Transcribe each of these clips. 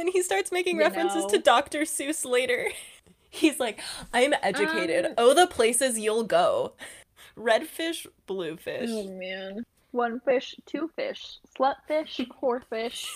then he starts making You references know. to Dr. Seuss later. He's like, I'm educated. Oh, the places you'll go. Red fish, blue fish. Oh man. One fish, two fish, slut fish, whore fish.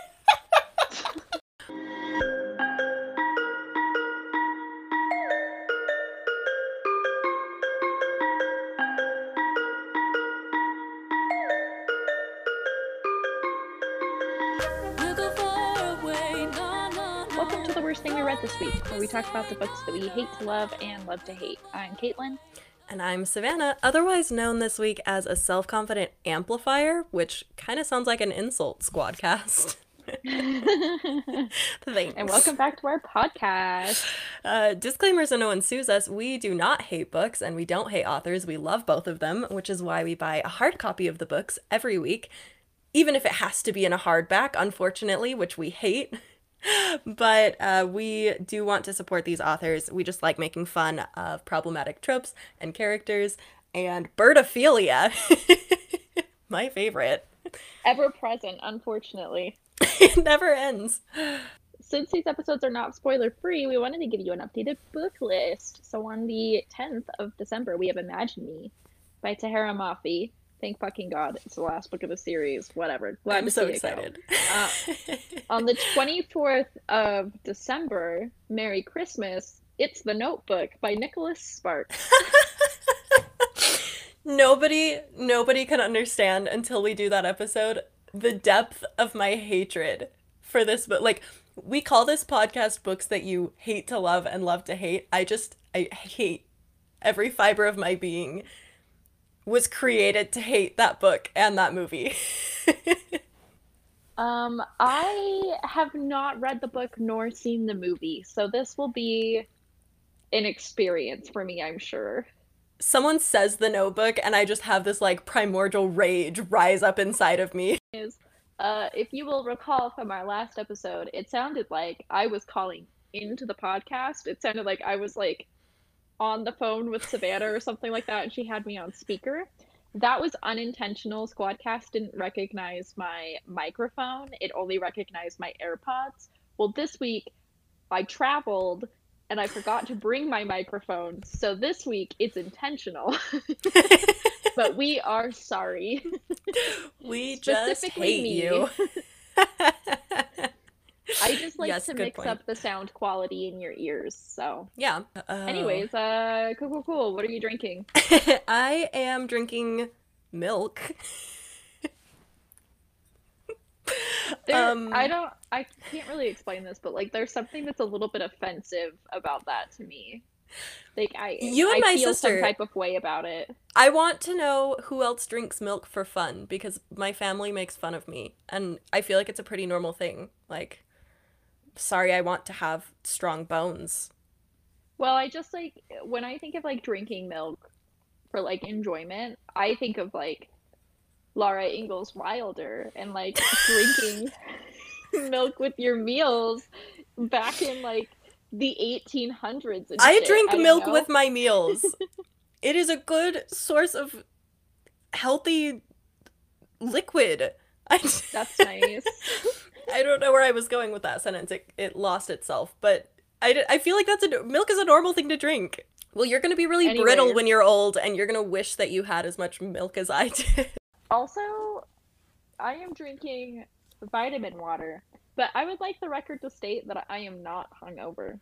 Welcome to The Worst Thing We Read This Week, where we talk about the books that we hate to love and love to hate. I'm Caitlin. And I'm Savannah, otherwise known this week as a self-confident amplifier, which kind of sounds like an insult, Squadcast. Thanks. And welcome back to our podcast. Disclaimer so no one sues us, we do not hate books and we don't hate authors. We love both of them, which is why we buy a hard copy of the books every week, even if it has to be in a hardback, unfortunately, which we hate. But we do want to support these authors. We just like making fun of problematic tropes and characters and birdophilia. My favorite. Ever present, unfortunately. It never ends. Since these episodes are not spoiler free, we wanted to give you an updated book list. So on the 10th of December, we have Imagine Me by Tahereh Mafi. Thank fucking God. It's the last book of the series. Whatever. Glad I'm to so see excited. On the 24th of December, Merry Christmas, It's the Notebook by Nicholas Sparks. Nobody can understand until we do that episode the depth of my hatred for this book. Like, we call this podcast Books That You Hate to Love and Love to Hate. I hate every fiber of my being was created to hate that book and that movie. I have not read the book nor seen the movie, so this will be an experience for me, I'm sure. Someone says The Notebook and I just have this like primordial rage rise up inside of me. If you will recall from our last episode, it sounded like I was calling into the podcast. It sounded like I was like on the phone with Savannah or something like that, and she had me on speaker. That was unintentional. Squadcast didn't recognize my microphone. It only recognized my AirPods. Well, this week I traveled and I forgot to bring my microphone. So this week it's intentional. But we are sorry. We just hate me. you. I just like Yes, to good mix point. up the sound quality in your ears, so. Yeah. Anyways, cool. What are you drinking? I am drinking milk. I can't really explain this, but like there's something that's a little bit offensive about that to me. Like I my feel sister, some type of way about it. I want to know who else drinks milk for fun, because my family makes fun of me, and I feel like it's a pretty normal thing. Like, sorry, I want to have strong bones. Well, I just like when I think of like drinking milk for like enjoyment, I think of like Laura Ingalls Wilder and like drinking milk with your meals back in like the 1800s and I shit. drink I don't milk know. with my meals. It is a good source of healthy liquid. That's nice. I don't know where I was going with that sentence. It lost itself, but I feel like milk is a normal thing to drink. Well, you're going to be really brittle when you're old, and you're going to wish that you had as much milk as I did. Also, I am drinking vitamin water, but I would like the record to state that I am not hungover.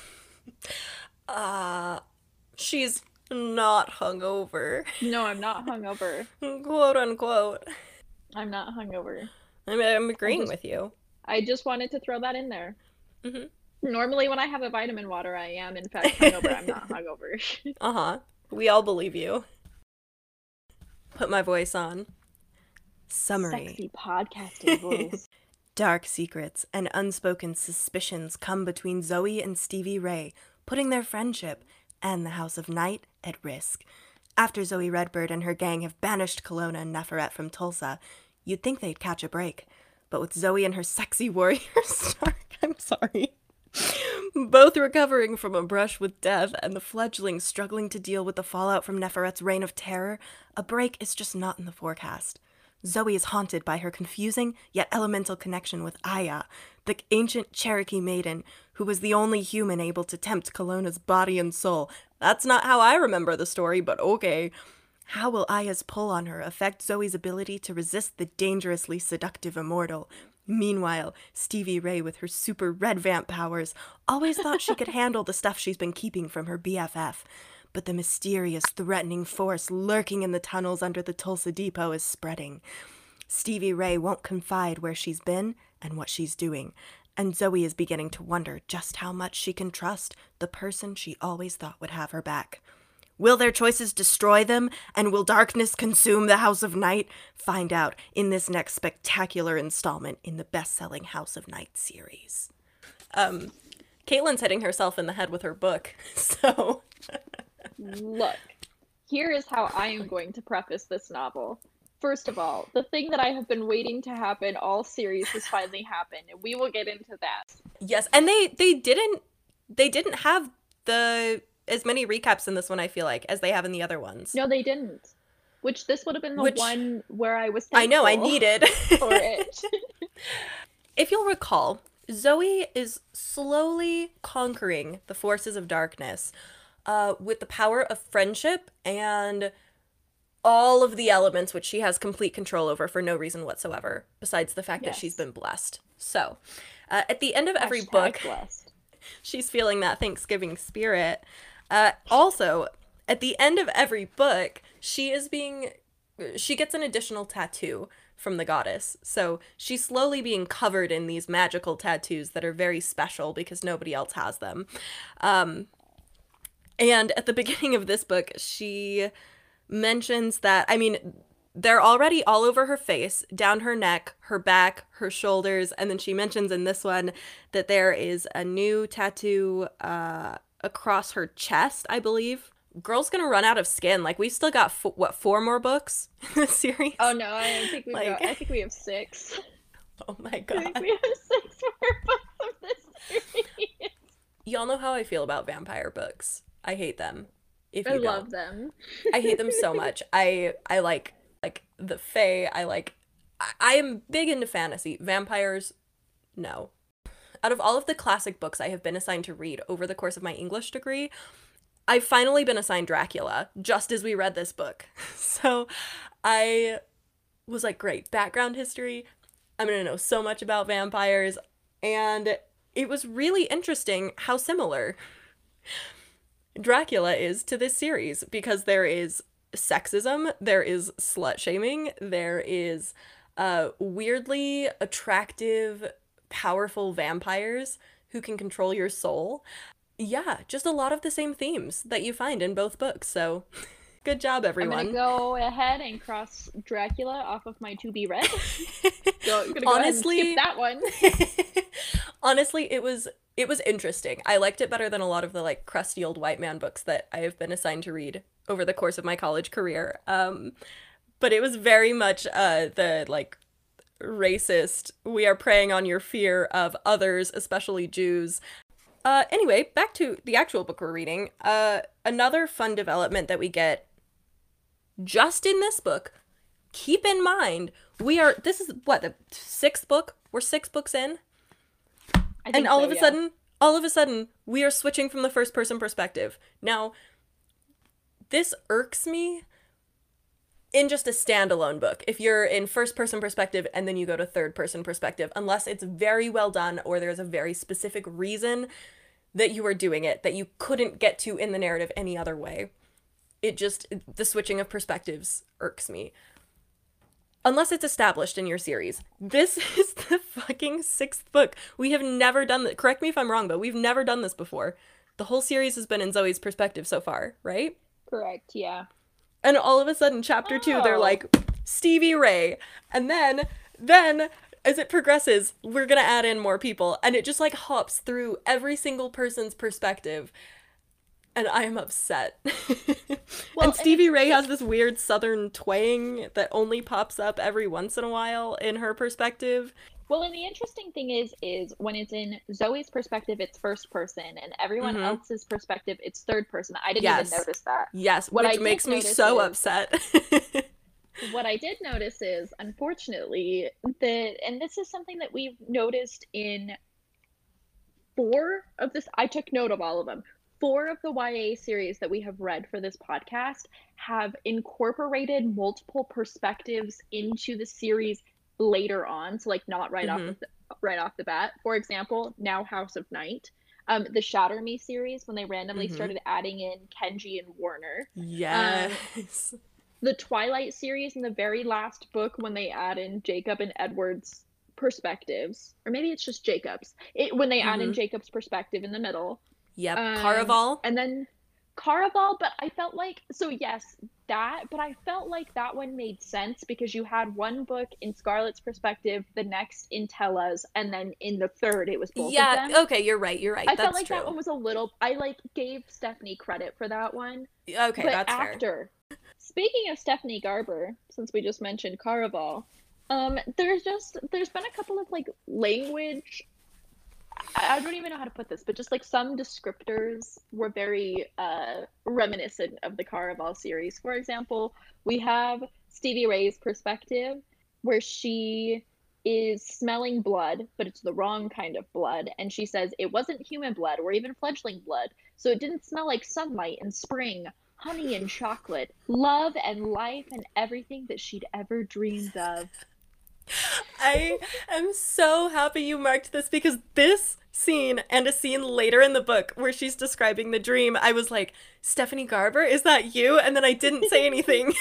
She's not hungover. No, I'm not hungover. Quote unquote. I'm not hungover. I'm agreeing with you. I just wanted to throw that in there. Mm-hmm. Normally when I have a vitamin water, I am in fact hungover. I'm not hungover. We all believe you. Put my voice on. Summary. Sexy podcasting voice. Dark secrets and unspoken suspicions come between Zoe and Stevie Ray, putting their friendship and the House of Night at risk. After Zoe Redbird and her gang have banished Kelowna and Neferet from Tulsa, you'd think they'd catch a break. But with Zoe and her sexy warrior Stark, I'm sorry, both recovering from a brush with death and the fledglings struggling to deal with the fallout from Neferet's reign of terror, a break is just not in the forecast. Zoe is haunted by her confusing yet elemental connection with Aya, the ancient Cherokee maiden who was the only human able to tempt Kelowna's body and soul. That's not how I remember the story, but okay. How will Aya's pull on her affect Zoe's ability to resist the dangerously seductive immortal? Meanwhile, Stevie Ray, with her super red vamp powers, always thought she could handle the stuff she's been keeping from her BFF. But the mysterious, threatening force lurking in the tunnels under the Tulsa Depot is spreading. Stevie Ray won't confide where she's been and what she's doing, and Zoe is beginning to wonder just how much she can trust the person she always thought would have her back. Will their choices destroy them, and will darkness consume the House of Night? Find out in this next spectacular installment in the best-selling House of Night series. Caitlin's hitting herself in the head with her book, so... Look, here is how I am going to preface this novel. First of all, the thing that I have been waiting to happen all series has finally happened, and we will get into that. Yes, and they didn't have as many recaps in this one, I feel like, as they have in the other ones. No, they didn't. Which this would have been the one where I was thankful I know, I needed for it. If you'll recall, Zoe is slowly conquering the forces of darkness with the power of friendship and all of the elements which she has complete control over for no reason whatsoever, besides the fact that she's been blessed. So, at the end of every book, blessed. She's feeling that Thanksgiving spirit. Also, at the end of every book, she gets an additional tattoo from the goddess. So she's slowly being covered in these magical tattoos that are very special because nobody else has them. And at the beginning of this book, she mentions that, I mean, they're already all over her face, down her neck, her back, her shoulders, and then she mentions in this one that there is a new tattoo across her chest, I believe. Girl's gonna run out of skin. Like, we've still got, 4 more books in this series? Oh no, I think we have 6. Oh my god. I think we have 6 more books of this series. Y'all know how I feel about vampire books. I hate them. I love them. I hate them so much. I like the Fae. I am big into fantasy. Vampires, no. Out of all of the classic books I have been assigned to read over the course of my English degree, I've finally been assigned Dracula, just as we read this book. So I was like, great, background history. I'm going to know so much about vampires. And it was really interesting how similar Dracula is to this series, because there is sexism, there is slut shaming, there is weirdly attractive, powerful vampires who can control your soul. Yeah, just a lot of the same themes that you find in both books. So good job, everyone. I'm gonna go ahead and cross Dracula off of my to be read. Honestly, skip that one. Honestly, it was interesting. I liked it better than a lot of the like crusty old white man books that I have been assigned to read over the course of my college career. But it was very much the like racist, we are preying on your fear of others, especially Jews. Anyway, back to the actual book we're reading. Another fun development that we get just in this book, keep in mind, this is what, the 6th book? We're 6 books in? And all of a sudden, we are switching from the first person perspective. Now, this irks me in just a standalone book. If you're in first person perspective and then you go to third person perspective, unless it's very well done or there's a very specific reason that you are doing it that you couldn't get to in the narrative any other way. The switching of perspectives irks me. Unless it's established in your series. This is the fucking 6th book. We have never done that. Correct me if I'm wrong, but we've never done this before. The whole series has been in Zoe's perspective so far, right? Correct, yeah. And all of a sudden, chapter 2, they're like, Stevie Ray. And then, as it progresses, we're gonna add in more people. And it just, like, hops through every single person's perspective. And I am upset. And Stevie Ray has this weird southern twang that only pops up every once in a while in her perspective. Well, and the interesting thing is when it's in Zoe's perspective, it's first person, and everyone else's perspective, it's third person. I didn't even notice that. Yes, which makes me so upset. What I did notice is, unfortunately, that, and this is something that we've noticed in four of this, I took note of all of them. Four of the YA series that we have read for this podcast have incorporated multiple perspectives into the series later on. So like not right off the bat. For example, now House of Night. The Shatter Me series, when they randomly started adding in Kenji and Warner. Yes. The Twilight series in the very last book, when they add in Jacob and Edward's perspectives, or maybe it's just Jacob's. When they add in Jacob's perspective in the middle. Yep. Caraval. And then Caraval, but I felt like, so yes, that, but I felt like that one made sense because you had one book in Scarlett's perspective, the next in Tella's, and then in the third it was both of them. Yeah, okay, you're right. I felt like that one was a little, I like gave Stephanie credit for that one. Okay, but that's fair. Speaking of Stephanie Garber, since we just mentioned Caraval, there's been a couple of like language, I don't even know how to put this, but just like some descriptors were very reminiscent of the Caraval series. For example, we have Stevie Ray's perspective, where she is smelling blood, but it's the wrong kind of blood, and she says it wasn't human blood or even fledgling blood, so it didn't smell like sunlight and spring, honey and chocolate, love and life and everything that she'd ever dreamed of. I am so happy you marked this, because this scene and a scene later in the book where she's describing the dream, I was like, Stephanie Garber, is that you? And then I didn't say anything.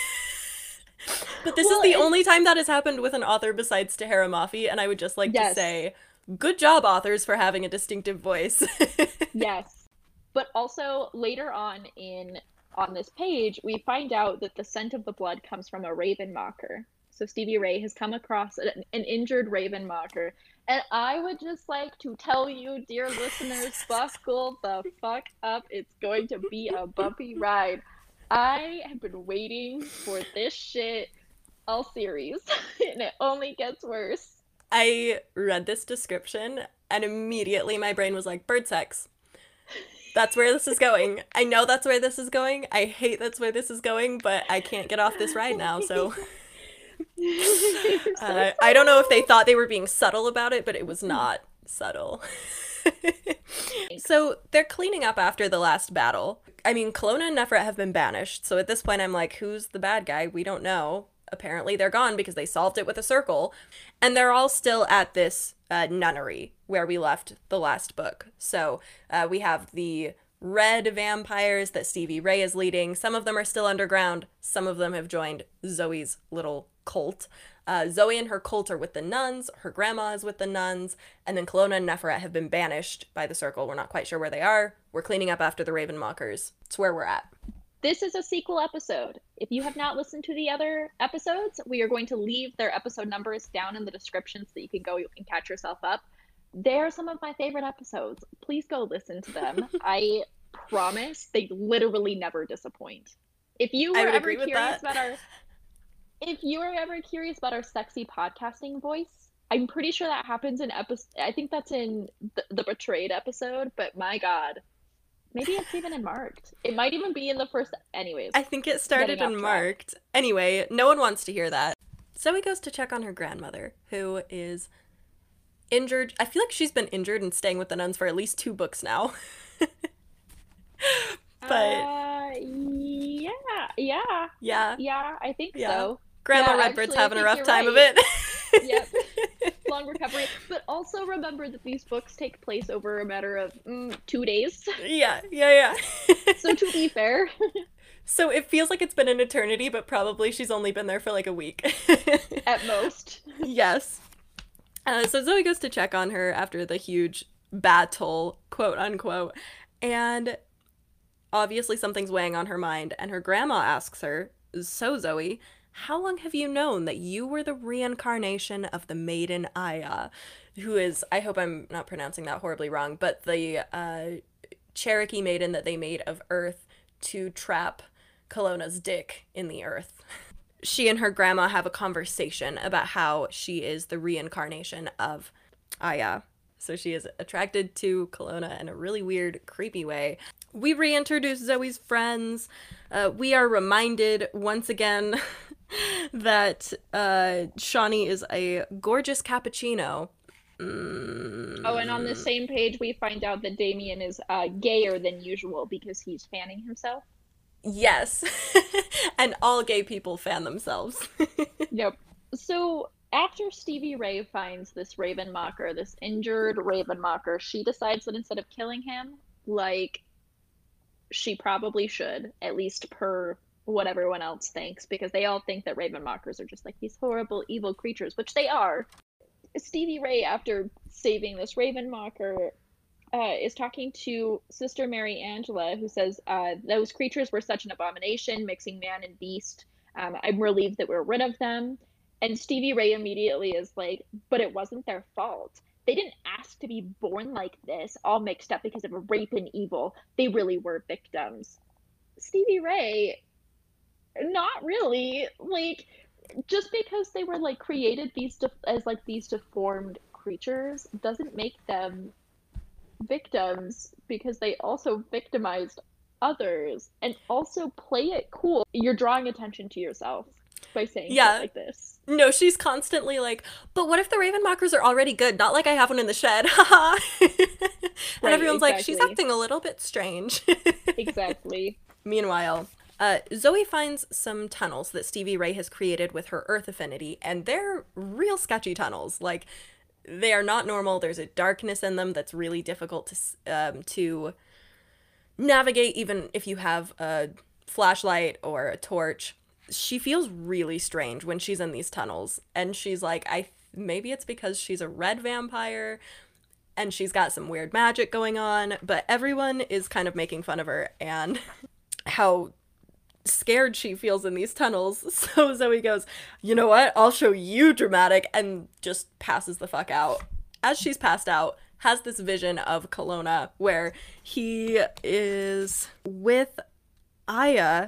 But this is the only time that has happened with an author besides Tahereh Mafi, and I would just like to say, good job, authors, for having a distinctive voice. Yes. But also, later on this page, we find out that the scent of the blood comes from a Ravenmocker. So Stevie Ray has come across an injured Ravenmocker. And I would just like to tell you, dear listeners, buckle the fuck up. It's going to be a bumpy ride. I have been waiting for this shit all series, and it only gets worse. I read this description, and immediately my brain was like, bird sex. That's where this is going. I know that's where this is going. I hate that's where this is going, but I can't get off this ride now, so... I don't know if they thought they were being subtle about it, but it was not subtle. So they're cleaning up after the last battle. I mean, Kelowna and Nefret have been banished, so at this point I'm like, who's the bad guy? We don't know. Apparently they're gone because they solved it with a circle. And they're all still at this nunnery where we left the last book. So we have the red vampires that Stevie Ray is leading. Some of them are still underground. Some of them have joined Zoe's little cult. Zoe and her cult are with the nuns. Her grandma is with the nuns. And then Kelowna and Nefret have been banished by the circle. We're not quite sure where they are. We're cleaning up after the Ravenmockers. It's where we're at. This is a sequel episode. If you have not listened to the other episodes, we are going to leave their episode numbers down in the description so that you can go and catch yourself up. They're some of my favorite episodes. Please go listen to them. I promise they literally never disappoint. If you were ever curious about our sexy podcasting voice, I'm pretty sure that happens in I think that's in the Betrayed episode, but my God. Maybe it's even in Marked. It might even be in the first... Anyways. I think it started in Marked. Anyway, no one wants to hear that. Zoe goes to check on her grandmother, who is injured. I feel like she's been injured and staying with the nuns for at least 2 books now. But... Yeah, I think so. Grandma Redbird's having a rough time of it. Yep. Long recovery. But also remember that these books take place over a matter of 2 days. Yeah. So to be fair. So it feels like it's been an eternity, but probably she's only been there for like a week. At most. Yes. So Zoe goes to check on her after the huge battle, quote unquote. And obviously something's weighing on her mind. And her grandma asks her, so Zoe, how long have you known that you were the reincarnation of the maiden Aya, who is, I hope I'm not pronouncing that horribly wrong, but the Cherokee maiden that they made of earth to trap Kelowna's dick in the earth. She and her grandma have a conversation about how she is the reincarnation of Aya. So she is attracted to Kelowna in a really weird, creepy way. We reintroduce Zoe's friends. We are reminded once again that Shawnee is a gorgeous cappuccino. Oh, and on the Mm, same page, we find out that Damien is gayer than usual because he's fanning himself. yes. And all gay people fan themselves. Yep. So after Stevie Ray finds this Ravenmocker, this injured Ravenmocker, she decides that instead of killing him, like she probably should, at least per what everyone else thinks, because they all think that Ravenmockers are just like these horrible, evil creatures, which they are. Stevie Ray, after saving this Ravenmocker, is talking to Sister Mary Angela, who says those creatures were such an abomination, mixing man and beast. I'm relieved that we're rid of them. And Stevie Ray immediately is like, but it wasn't their fault. They didn't ask to be born like this, all mixed up because of rape and evil. They really were victims. Stevie Ray, not really. Like, just because they were like created as like these deformed creatures doesn't make them victims, because they also victimized others and also play it cool. You're drawing attention to yourself by saying shit Yeah. like this. No, she's constantly like, but what if the Ravenmockers are already good? Not like I have one in the shed. Haha. And Right, everyone's like, she's exactly. acting a little bit strange. Exactly. Meanwhile, Zoe finds some tunnels that Stevie Ray has created with her Earth affinity, and they're real sketchy tunnels. Like, they are not normal. There's a darkness in them that's really difficult to navigate, even if you have a flashlight or a torch. She feels really strange when she's in these tunnels, and she's like, I maybe it's because she's a red vampire and she's got some weird magic going on, but everyone is kind of making fun of her and how scared she feels in these tunnels. So Zoe goes, you know what? I'll show you dramatic, and just passes the fuck out. As she's passed out, has this vision of Kelowna where he is with Aya,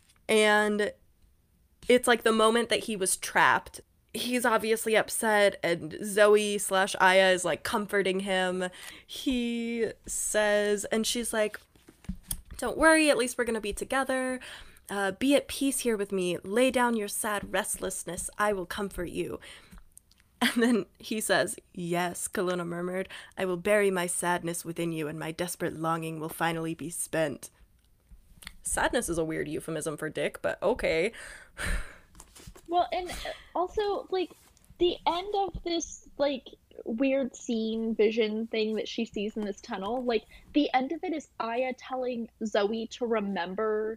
and it's like the moment that he was trapped. He's obviously upset, and Zoe slash Aya is like comforting him. He says, and she's like, don't worry, at least we're gonna be together. Be at peace here with me. Lay down your sad restlessness. I will comfort you. And then he says, yes, Kelowna murmured. I will bury my sadness within you, and my desperate longing will finally be spent. Sadness is a weird euphemism for dick, but okay. Well, and also, like, the end of this, like, weird scene vision thing that she sees in this tunnel, like, the end of it is Aya telling Zoe to remember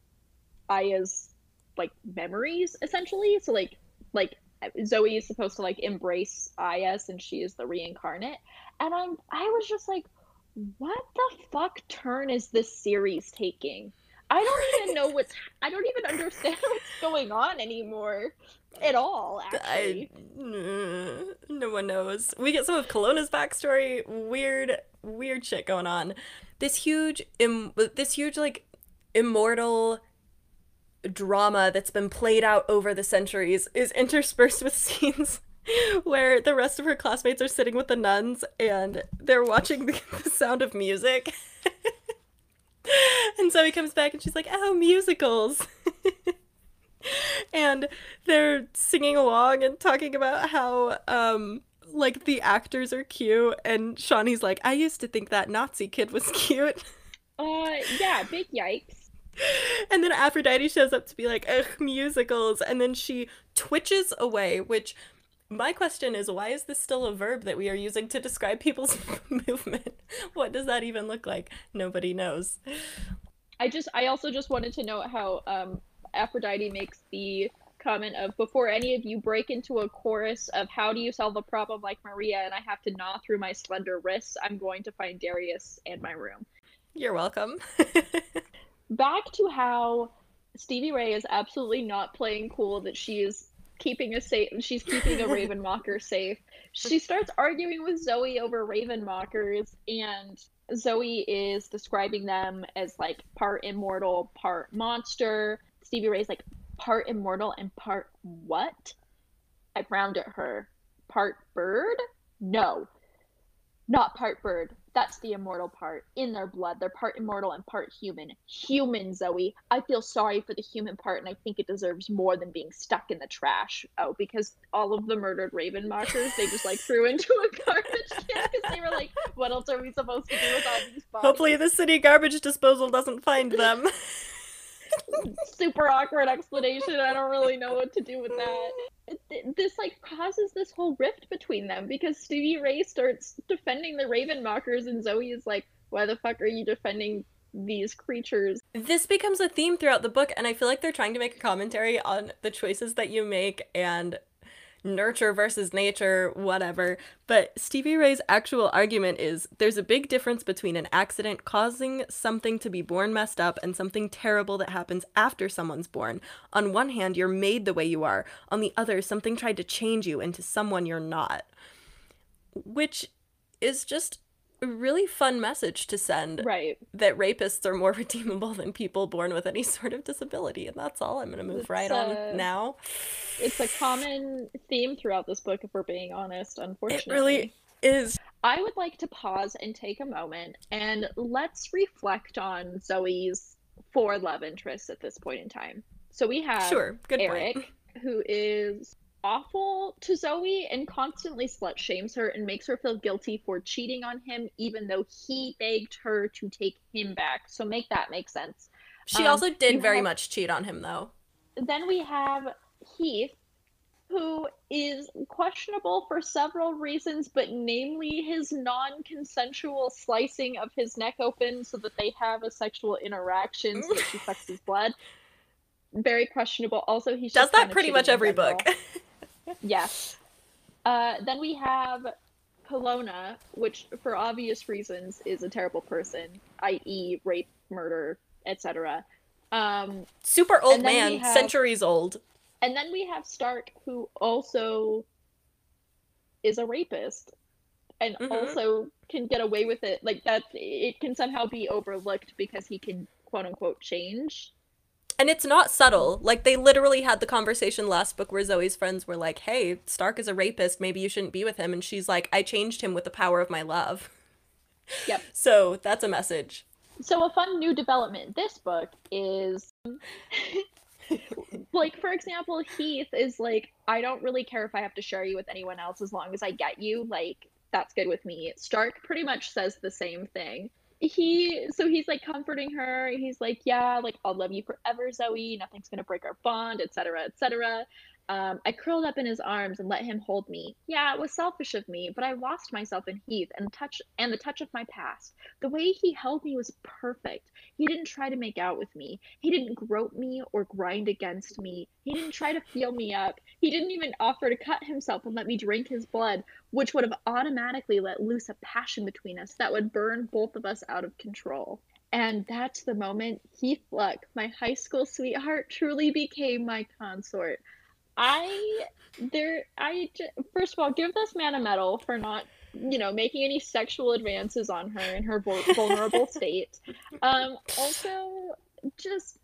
Aya's like memories, essentially. So like Zoe is supposed to like embrace Aya since she is the reincarnate. And I was just like, what the fuck turn is this series taking? I don't even understand what's going on anymore at all, I actually. no one knows. We get some of Kelowna's backstory. Weird shit going on. This huge like immortal drama that's been played out over the centuries is interspersed with scenes where the rest of her classmates are sitting with the nuns and they're watching the Sound of Music. And Zoe comes back and she's like, oh, musicals. And they're singing along and talking about how like the actors are cute, and Shawnee's like, I used to think that Nazi kid was cute. Yeah, big yikes. And then Aphrodite shows up to be like, ugh, musicals, and then she twitches away, which my question is, why is this still a verb that we are using to describe people's movement? What does that even look like? Nobody knows. I also just wanted to note how Aphrodite makes the comment of, before any of you break into a chorus of how do you solve a problem like Maria and I have to gnaw through my slender wrists, I'm going to find Darius and my room. You're welcome. Back to how Stevie Ray is absolutely not playing cool that she's keeping a Ravenmocker safe. She starts arguing with Zoe over Ravenmockers, and Zoe is describing them as like part immortal, part monster. Stevie Ray's like, part immortal and part what? I frowned at her. Part bird? No. not part bird. That's the immortal part. In their blood. They're part immortal and part human. Human, Zoe. I feel sorry for the human part, and I think it deserves more than being stuck in the trash. Oh, because all of the murdered Ravenmockers, they just, like, threw into a garbage can because they were like, what else are we supposed to do with all these bodies? Hopefully the city garbage disposal doesn't find them. Super awkward explanation. I don't really know what to do with that. This, like, causes this whole rift between them because Stevie Ray starts defending the Ravenmockers and Zoe is like, why the fuck are you defending these creatures? This becomes a theme throughout the book, and I feel like they're trying to make a commentary on the choices that you make and nurture versus nature, whatever. But Stevie Ray's actual argument is there's a big difference between an accident causing something to be born messed up and something terrible that happens after someone's born. On one hand, you're made the way you are. On the other, something tried to change you into someone you're not. Which is just a really fun message to send. Right. That rapists are more redeemable than people born with any sort of disability. And that's all. I'm going to move on now. It's a common theme throughout this book, if we're being honest, unfortunately. It really is. I would like to pause and take a moment and let's reflect on Zoe's 4 love interests at this point in time. So we have Good Eric, point. who is awful to Zoe and constantly slut shames her and makes her feel guilty for cheating on him, even though he begged her to take him back. So make that make sense. She also did very much cheat on him, though. Then we have Heath, who is questionable for several reasons, but namely his non-consensual slicing of his neck open so that they have a sexual interaction so that she sucks his blood. Very questionable. Also, he does that pretty much every book. Yes. Then we have Kelowna, which, for obvious reasons, is a terrible person, i.e. rape, murder, etc. Super old man, centuries old. And then we have Stark, who also is a rapist and also can get away with it. Like, that, it can somehow be overlooked because he can, quote-unquote, change. And it's not subtle. Like, they literally had the conversation last book where Zoe's friends were like, hey, Stark is a rapist, maybe you shouldn't be with him. And she's like, I changed him with the power of my love. Yep. So that's a message. So a fun new development this book is, like, for example, Heath is like, I don't really care if I have to share you with anyone else as long as I get you. Like, that's good with me. Stark pretty much says the same thing. He's like comforting her. He's like, yeah, like, I'll love you forever, Zoe. Nothing's gonna break our bond, etc., etc. I curled up in his arms and let him hold me. Yeah, it was selfish of me, but I lost myself in Heath and the touch of my past. The way he held me was perfect. He didn't try to make out with me. He didn't grope me or grind against me. He didn't try to feel me up. He didn't even offer to cut himself and let me drink his blood, which would have automatically let loose a passion between us that would burn both of us out of control. And that's the moment Heath Luck, my high school sweetheart, truly became my consort. First of all, give this man a medal for not, making any sexual advances on her in her vulnerable state. Also, just,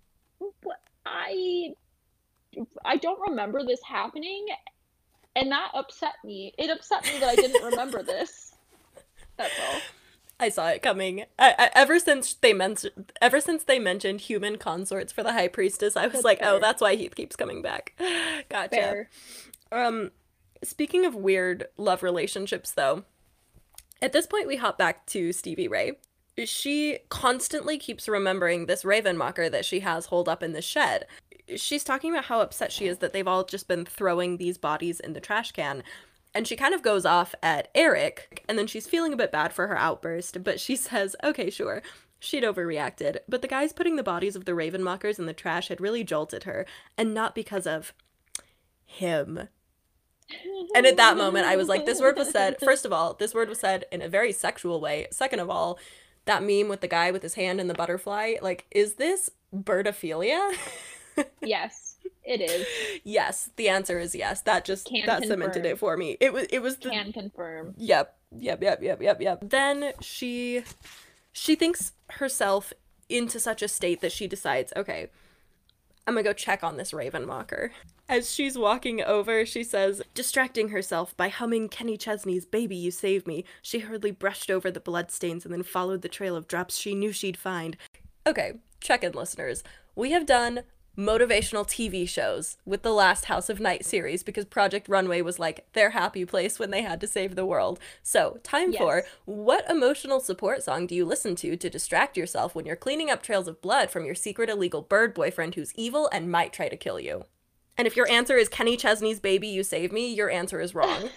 I don't remember this happening, and that upset me. It upset me that I didn't remember this. That's all. I saw it coming. Ever since they mentioned human consorts for the High Priestess, I was that's like, fair. Oh, that's why Heath keeps coming back. Gotcha. Fair. Speaking of weird love relationships, though, at this point we hop back to Stevie Ray. She constantly keeps remembering this Ravenmocker that she has holed up in the shed. She's talking about how upset she is that they've all just been throwing these bodies in the trash can. And she kind of goes off at Eric, and then she's feeling a bit bad for her outburst, but she says, okay, sure, she'd overreacted, but the guys putting the bodies of the Ravenmockers in the trash had really jolted her, and not because of him. And at that moment, I was like, this word was said, first of all, this word was said in a very sexual way. Second of all, that meme with the guy with his hand in the butterfly, like, is this birdophilia? Yes. It is. Yes, the answer is yes. That cemented it for me. It was can confirm. Yep. Then she thinks herself into such a state that she decides, okay, I'm gonna go check on this Ravenmocker. As she's walking over, she says, distracting herself by humming Kenny Chesney's Baby You Save Me, she hurriedly brushed over the bloodstains and then followed the trail of drops she knew she'd find. Okay, check-in listeners. We have done motivational TV shows with the last House of Night series because Project Runway was like their happy place when they had to save the world. So, time for, what emotional support song do you listen to distract yourself when you're cleaning up trails of blood from your secret illegal bird boyfriend who's evil and might try to kill you? And if your answer is Kenny Chesney's Baby You Save Me, your answer is wrong.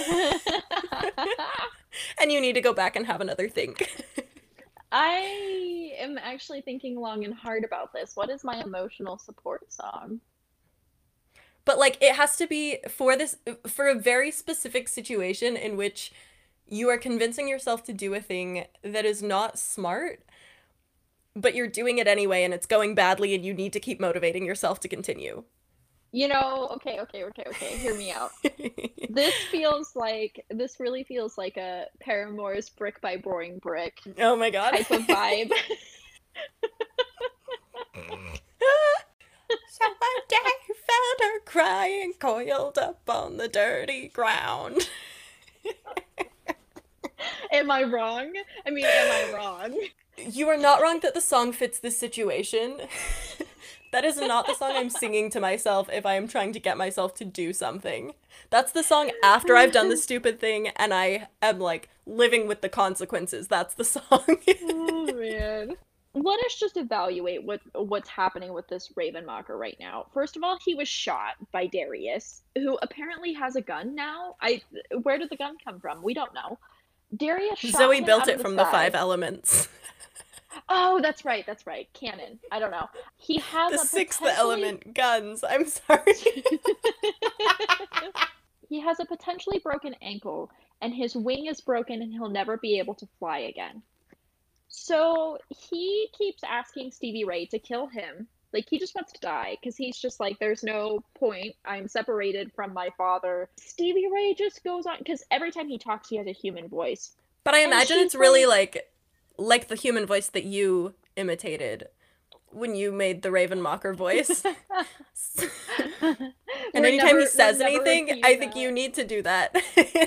And you need to go back and have another think. I am actually thinking long and hard about this. What is my emotional support song? But, like, it has to be for a very specific situation in which you are convincing yourself to do a thing that is not smart, but you're doing it anyway and it's going badly and you need to keep motivating yourself to continue. You know, okay, hear me out. This really feels like a Paramore's Brick by Boring Brick Oh my god. type of vibe. So one day found her crying, coiled up on the dirty ground. Am I wrong? I mean, am I wrong? You are not wrong that the song fits this situation. That is not the song I'm singing to myself if I am trying to get myself to do something. That's the song after I've done the stupid thing and I am, like, living with the consequences. That's the song. Oh, man. Let us just evaluate what's happening with this Ravenmocker right now. First of all, he was shot by Darius, who apparently has a gun now. Where did the gun come from? We don't know. Darius shot Zoe him built out of it from sky. the 5 elements. Oh, that's right. Canon. I don't know. He has The a 6th potentially- element, guns. I'm sorry. He has a potentially broken ankle, and his wing is broken and he'll never be able to fly again. So he keeps asking Stevie Ray to kill him. Like, he just wants to die, because he's just like, there's no point. I'm separated from my father. Stevie Ray just goes on, because every time he talks, he has a human voice. But I And imagine she's it's really like the human voice that you imitated when you made the Ravenmocker voice. And anytime he says anything, I think you need to do that.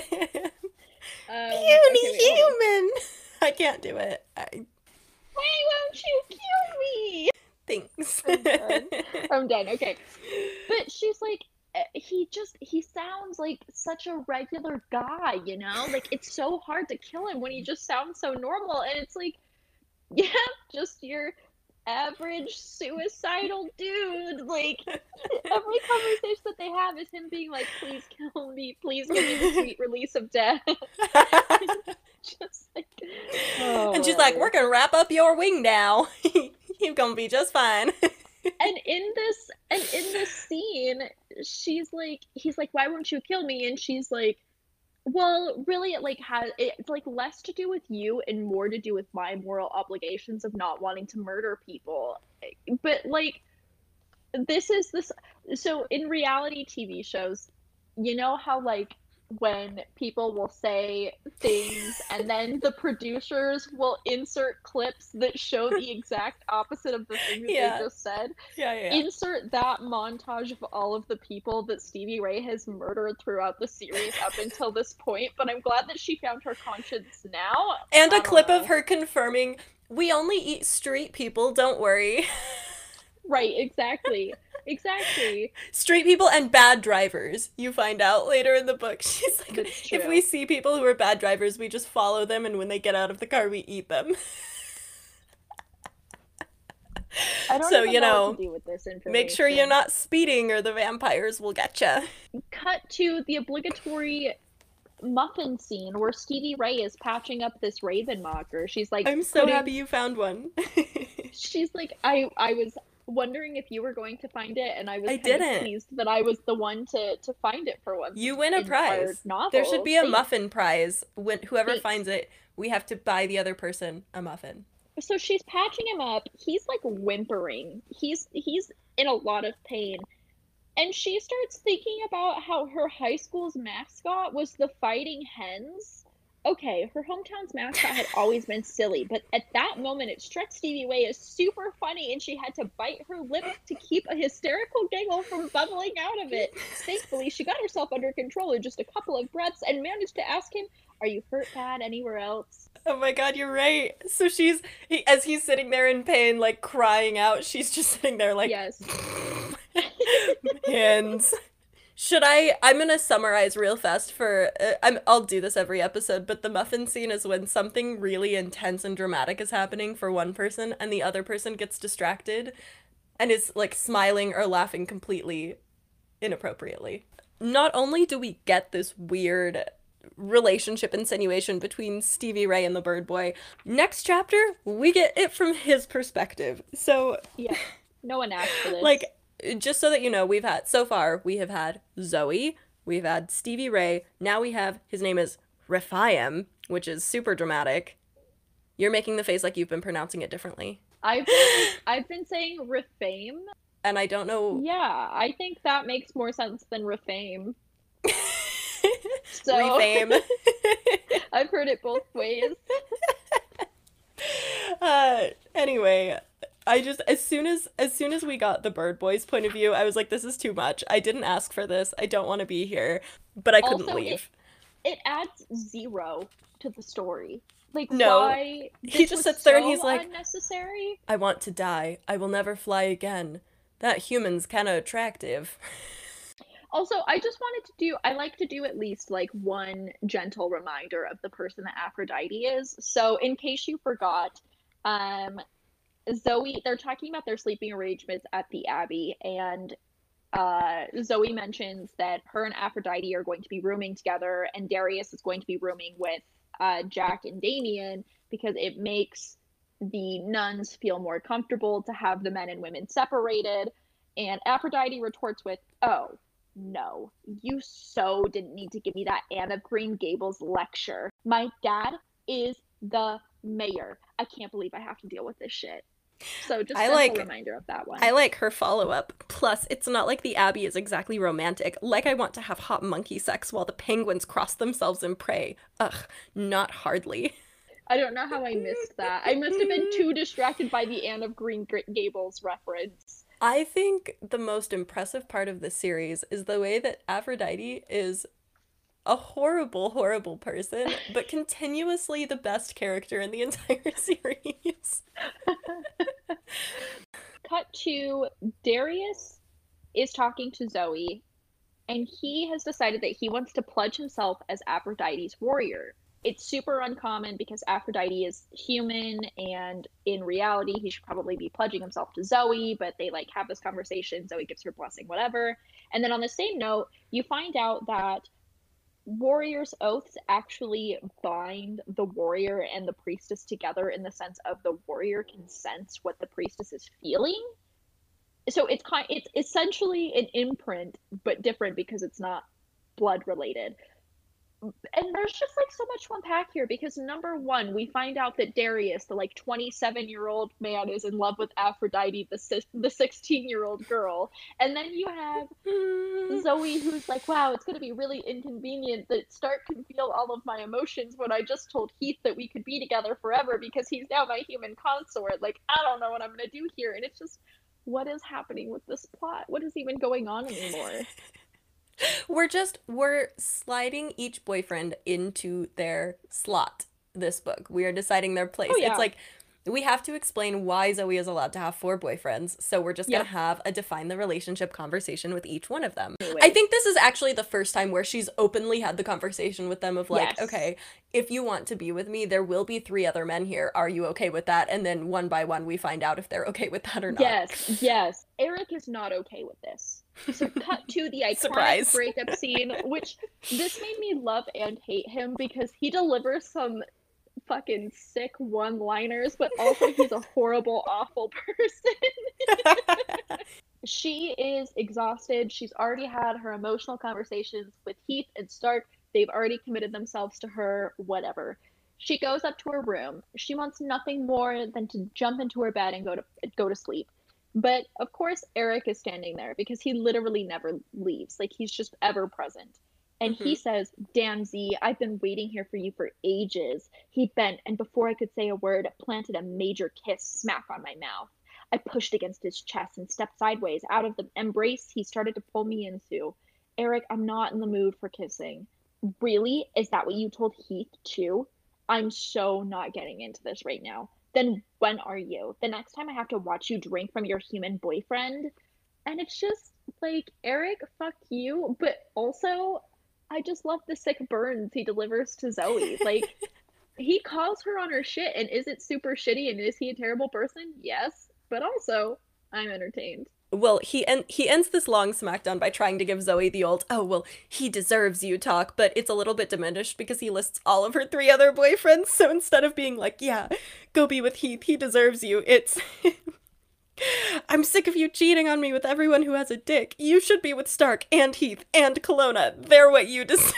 Human! I can't do it. Why won't you kill me? Thanks. I'm done. Okay. But she's like, he sounds like such a regular guy, you know? Like, it's so hard to kill him when he just sounds so normal. And it's like, yeah, just your average suicidal dude. Like, every conversation that they have is him being like, please kill me. Please give me the sweet release of death. Just like, oh, and she's like, we're gonna wrap up your wing now. You're gonna be just fine. And in this scene, he's like, why won't you kill me? And she's like, well, really, it's like less to do with you and more to do with my moral obligations of not wanting to murder people. But like, so in reality TV shows, you know how like when people will say things and then the producers will insert clips that show the exact opposite of the thing that they just said. Yeah. Insert that montage of all of the people that Stevie Ray has murdered throughout the series up until this point, but I'm glad that she found her conscience now. And a clip of her confirming, we only eat street people, don't worry. Right, exactly. Street people and bad drivers, you find out later in the book. She's like, if we see people who are bad drivers, we just follow them, and when they get out of the car, we eat them. I don't even know what to do with this information. Make sure you're not speeding or the vampires will get you. Cut to the obligatory muffin scene where Stevie Ray is patching up this Ravenmocker. She's like, I'm so happy you found one. She's like, I was wondering if you were going to find it, and I was kind of pleased that I was the one to find it for once. You win a prize. There should be a muffin prize. Whoever finds it, we have to buy the other person a muffin. So she's patching him up. He's like whimpering. He's in a lot of pain. And she starts thinking about how her high school's mascot was the Fighting Hens. okay, her hometown's mascot had always been silly, but at that moment it struck Stevie Ray as super funny and she had to bite her lip to keep a hysterical giggle from bubbling out of it. Thankfully, she got herself under control in just a couple of breaths and managed to ask him, "Are you hurt bad anywhere else?" Oh my god, you're right. So as he's sitting there in pain, like crying out, she's just sitting there like, Yes. hands. I'm gonna summarize real fast I'll do this every episode, but the muffin scene is when something really intense and dramatic is happening for one person and the other person gets distracted and is like smiling or laughing completely inappropriately. Not only do we get this weird relationship insinuation between Stevie Ray and the Bird Boy, next chapter, we get it from his perspective. So, yeah, no one asked for this. Like, just so that you know, we have had Zoe, we've had Stevie Ray, now we have, his name is Rephaim, which is super dramatic. You're making the face like you've been pronouncing it differently. I've been saying Refame. And I don't know. Yeah, I think that makes more sense than Refame. So, Refame. I've heard it both ways. Anyway, as soon as we got the Bird Boy's point of view, I was like, this is too much. I didn't ask for this. I don't want to be here, but I couldn't leave. It adds 0 to the story. Like, no, why? He just sits there and he's like, unnecessary. I want to die. I will never fly again. That human's kind of attractive. Also, I like to do at least like one gentle reminder of the person that Aphrodite is. So in case you forgot, Zoe, they're talking about their sleeping arrangements at the Abbey, and Zoe mentions that her and Aphrodite are going to be rooming together, and Darius is going to be rooming with Jack and Damien because it makes the nuns feel more comfortable to have the men and women separated. And Aphrodite retorts with, "Oh, no, you so didn't need to give me that Anne of Green Gables lecture. My dad is the mayor. I can't believe I have to deal with this shit." So just a reminder of that one. I like her follow-up. Plus, it's not like the Abbey is exactly romantic. Like I want to have hot monkey sex while the penguins cross themselves in prey. Ugh, not hardly. I don't know how I missed that. I must have been too distracted by the Anne of Green Gables reference. I think the most impressive part of this series is the way that Aphrodite is a horrible, horrible person, but continuously the best character in the entire series. Cut to Darius is talking to Zoe, and he has decided that he wants to pledge himself as Aphrodite's warrior. It's super uncommon because Aphrodite is human, and in reality, he should probably be pledging himself to Zoe, but they like have this conversation. Zoe gives her blessing, whatever. And then on the same note, you find out that warriors' oaths actually bind the warrior and the priestess together in the sense of the warrior can sense what the priestess is feeling. So it's essentially an imprint, but different because it's not blood related. And there's just like so much to unpack here because number one, we find out that Darius, the like 27-year-old man, is in love with Aphrodite, the 16-year-old girl. And then you have Zoe, who's like, wow, it's going to be really inconvenient that Stark can feel all of my emotions when I just told Heath that we could be together forever because he's now my human consort. Like, I don't know what I'm going to do here. And it's just, what is happening with this plot? What is even going on anymore? We're sliding each boyfriend into their slot this book. We are deciding their place. Oh, yeah. It's like we have to explain why Zoe is allowed to have 4 boyfriends, so we're just gonna have a define the relationship conversation with each one of them. Anyway. I think this is actually the first time where she's openly had the conversation with them of like, okay, if you want to be with me, there will be 3 other men here. Are you okay with that? And then one by one we find out if they're okay with that or not. Yes. Eric is not okay with this. So cut to the iconic breakup scene, which this made me love and hate him because he delivers some fucking sick one-liners, but also he's a horrible, awful person. She is exhausted. She's already had her emotional conversations with Heath and Stark. They've already committed themselves to her, whatever. She goes up to her room. She wants nothing more than to jump into her bed and go to sleep. But of course, Eric is standing there because he literally never leaves. Like, he's just ever present. And he Mm-hmm. says, "Damn, Z, I've been waiting here for you for ages." He bent, and before I could say a word, planted a major kiss smack on my mouth. I pushed against his chest and stepped sideways out of the embrace he started to pull me into. "Eric, I'm not in the mood for kissing." "Really? Is that what you told Heath, too?" "I'm so not getting into this right now." "Then when are you? The next time I have to watch you drink from your human boyfriend?" And it's just like, Eric, fuck you. But also, I just love the sick burns he delivers to Zoe. Like, he calls her on her shit, and is it super shitty? And is he a terrible person? Yes. But also, I'm entertained. Well, he ends this long smackdown by trying to give Zoe the old, "Oh, well, he deserves you" talk, but it's a little bit diminished because he lists all of her 3 other boyfriends. So instead of being like, "Yeah, go be with Heath, he deserves you," it's, "I'm sick of you cheating on me with everyone who has a dick. You should be with Stark and Heath and Kelowna. They're what you deserve."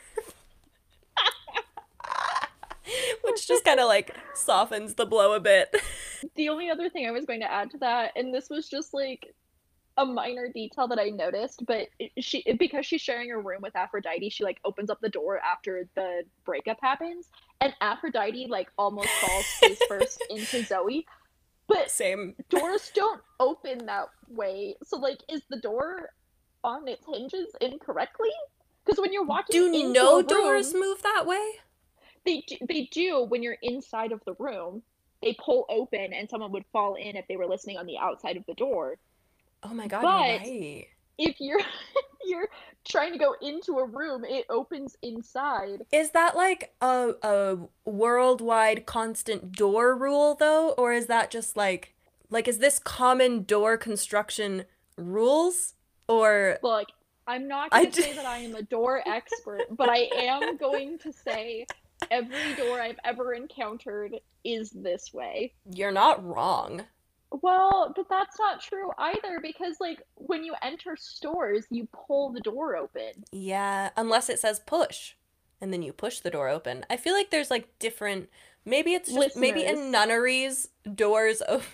Which just kind of like softens the blow a bit. The only other thing I was going to add to that, and this was just like a minor detail that I noticed, but because she's sharing a room with Aphrodite, she like opens up the door after the breakup happens, and Aphrodite like almost falls face first into Zoe. But Same. doors don't open that way. So like is the door on its hinges incorrectly? Because when you're walking Do into a no doors room, move that way? they do when you're inside of the room. They pull open and someone would fall in if they were listening on the outside of the door. Oh my god, you're But right. if you're you're trying to go into a room, it opens inside. Is that like a worldwide constant door rule though, or is that just like is this common door construction rules, or Look, I'm not I going to d- say that I am a door expert, but I am going to say every door I've ever encountered is this way. you're not wrong. Well, but that's not true either because, like, when you enter stores, you pull the door open. Yeah, unless it says push and then you push the door open. I feel like there's like different, maybe it's just maybe in Listeners, nunneries doors open.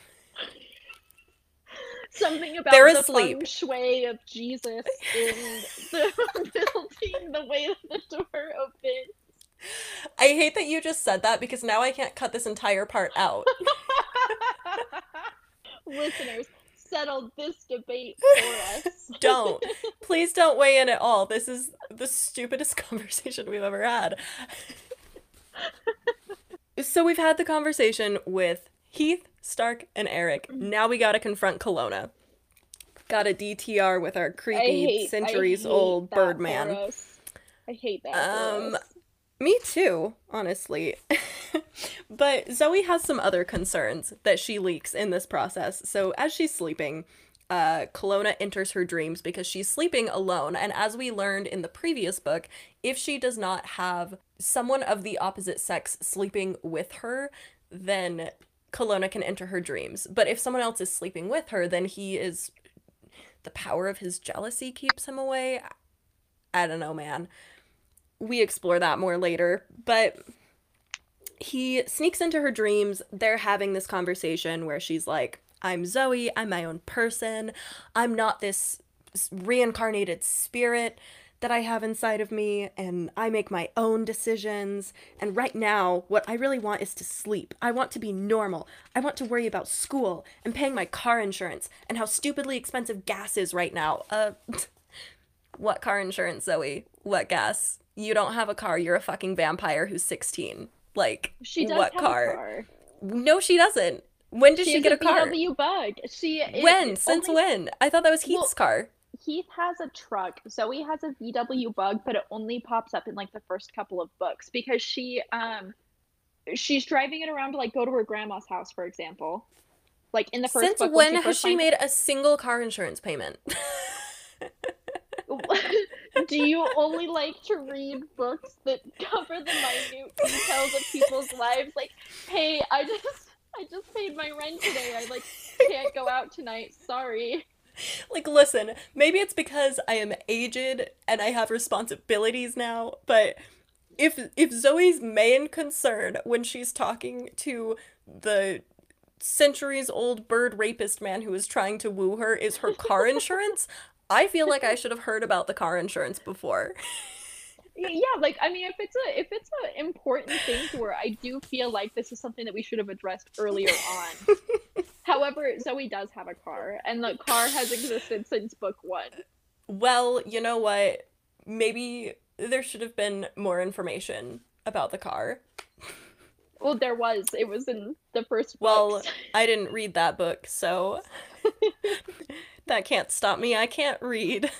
something They're about the asleep. feng shui of Jesus in the building, the way that the door opens. I hate that you just said that because now I can't cut this entire part out. Listeners, settle this debate for us. Don't. Please don't weigh in at all. This is the stupidest conversation we've ever had. So we've had the conversation with Heath, Stark, and Eric. Now we gotta confront Kelowna. Got a DTR with our creepy I centuries hate old that for Birdman. us. I hate that for Um, us. Me too, honestly. But Zoe has some other concerns that she leaks in this process. So as she's sleeping, Kelowna enters her dreams because she's sleeping alone. And as we learned in the previous book, if she does not have someone of the opposite sex sleeping with her, then Kelowna can enter her dreams. But if someone else is sleeping with her, then the power of his jealousy keeps him away. I don't know, man. We explore that more later, but he sneaks into her dreams. They're having this conversation where she's like, "I'm Zoe, I'm my own person. I'm not this reincarnated spirit that I have inside of me, and I make my own decisions. And right now, what I really want is to sleep. I want to be normal. I want to worry about school and paying my car insurance and how stupidly expensive gas is right now." What car insurance, Zoe? What gas? You don't have a car. You're a fucking vampire who's 16. Like, She does what have a car? car. No, she doesn't. When did She she has get a a car? VW Bug. When? Since Only when? I thought that was Heath's well, car. Heath has a truck. Zoe has a VW Bug, but it only pops up in like the first couple of books because she's driving it around to like go to her grandma's house, for example. Like in the first Since book when when she has first she finds made a single car insurance payment? Do you only like to read books that cover the minute details of people's lives? Like, hey, I just paid my rent today. I like can't go out tonight. Sorry. Like, listen, maybe it's because I am aged and I have responsibilities now, but if Zoe's main concern when she's talking to the centuries old bird rapist man who is trying to woo her is her car insurance, I feel like I should have heard about the car insurance before. Yeah, like I mean, if it's a important thing to her, I do feel like this is something that we should have addressed earlier on. However, Zoe does have a car, and the car has existed since book one. Well, you know what? Maybe there should have been more information about the car. Well, it was in the first Well, books. I didn't read that book, so that can't stop me. I can't read.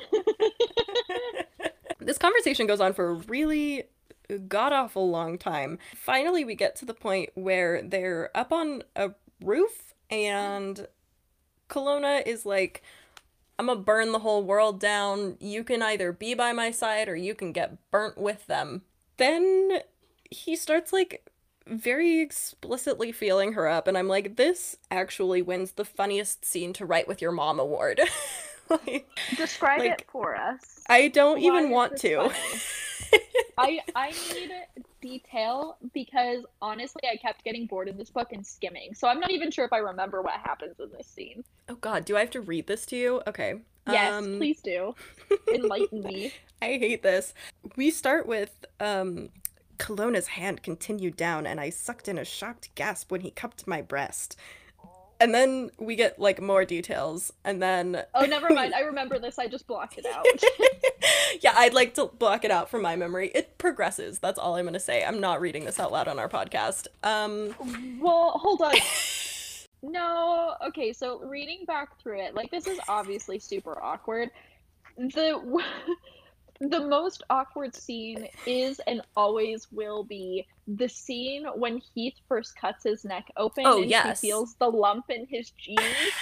This conversation goes on for a really god awful long time. Finally, we get to the point where they're up on a roof, and Kelowna is like, I'm gonna burn the whole world down. You can either be by my side or you can get burnt with them. Then he starts like very explicitly feeling her up, and I'm like, this actually wins the funniest scene to write with your mom award. like, Describe like, it for us. I don't Why even is want this to. I need detail because honestly, I kept getting bored in this book and skimming. So I'm not even sure if I remember what happens in this scene. Oh god, do I have to read this to you? Okay. Yes, please do. Enlighten me. I hate this. We start with Kelowna's hand continued down, and I sucked in a shocked gasp when he cupped my breast. And then we get like more details, and then Oh, never mind. I remember this. I just blocked it out. yeah, I'd like to block it out from my memory. It progresses. That's all I'm gonna say. I'm not reading this out loud on our podcast. Well, hold on. No, okay, so reading back through it, like this is obviously super awkward. The the most awkward scene is and always will be the scene when Heath first cuts his neck open Oh, and yes. he feels the lump in his jeans.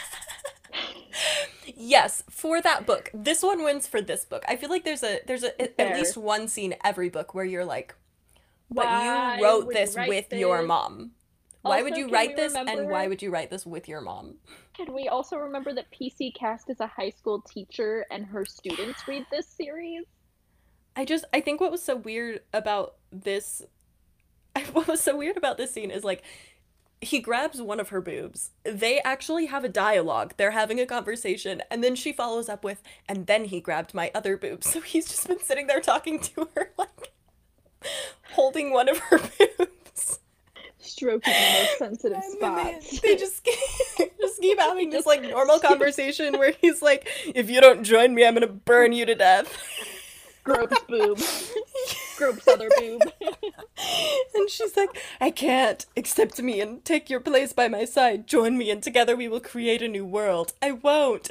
Yes, for that book. This one wins for this book. I feel like there's at Fair. least one scene every book where you're like, but Why you wrote would this write with your this? mom. Why would Also, you can write we this, and remember- why would you write this with your mom? Can we also remember that PC Cast is a high school teacher and her students read this series? I think what was so weird about this what was so weird about this scene is like he grabs one of her boobs. They actually have a dialogue. They're having a conversation, and then she follows up with, and then he grabbed my other boob. So he's just been sitting there talking to her, like holding one of her boobs. Stroking the most sensitive spots. They just keep having this like normal conversation where he's like, if you don't join me, I'm gonna burn you to death. Grope's boob. Grope's other boob. And she's like, I can't. Accept me and take your place by my side. Join me and together we will create a new world. I won't.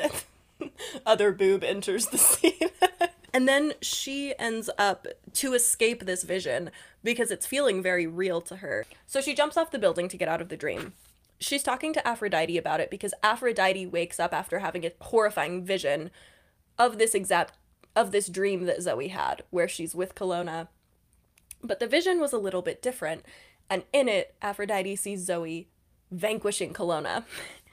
Other boob enters the scene. And then she ends up to escape this vision because it's feeling very real to her. So she jumps off the building to get out of the dream. She's talking to Aphrodite about it because Aphrodite wakes up after having a horrifying vision of this dream that Zoe had, where she's with Kelowna. But the vision was a little bit different, and in it, Aphrodite sees Zoe vanquishing Kelowna.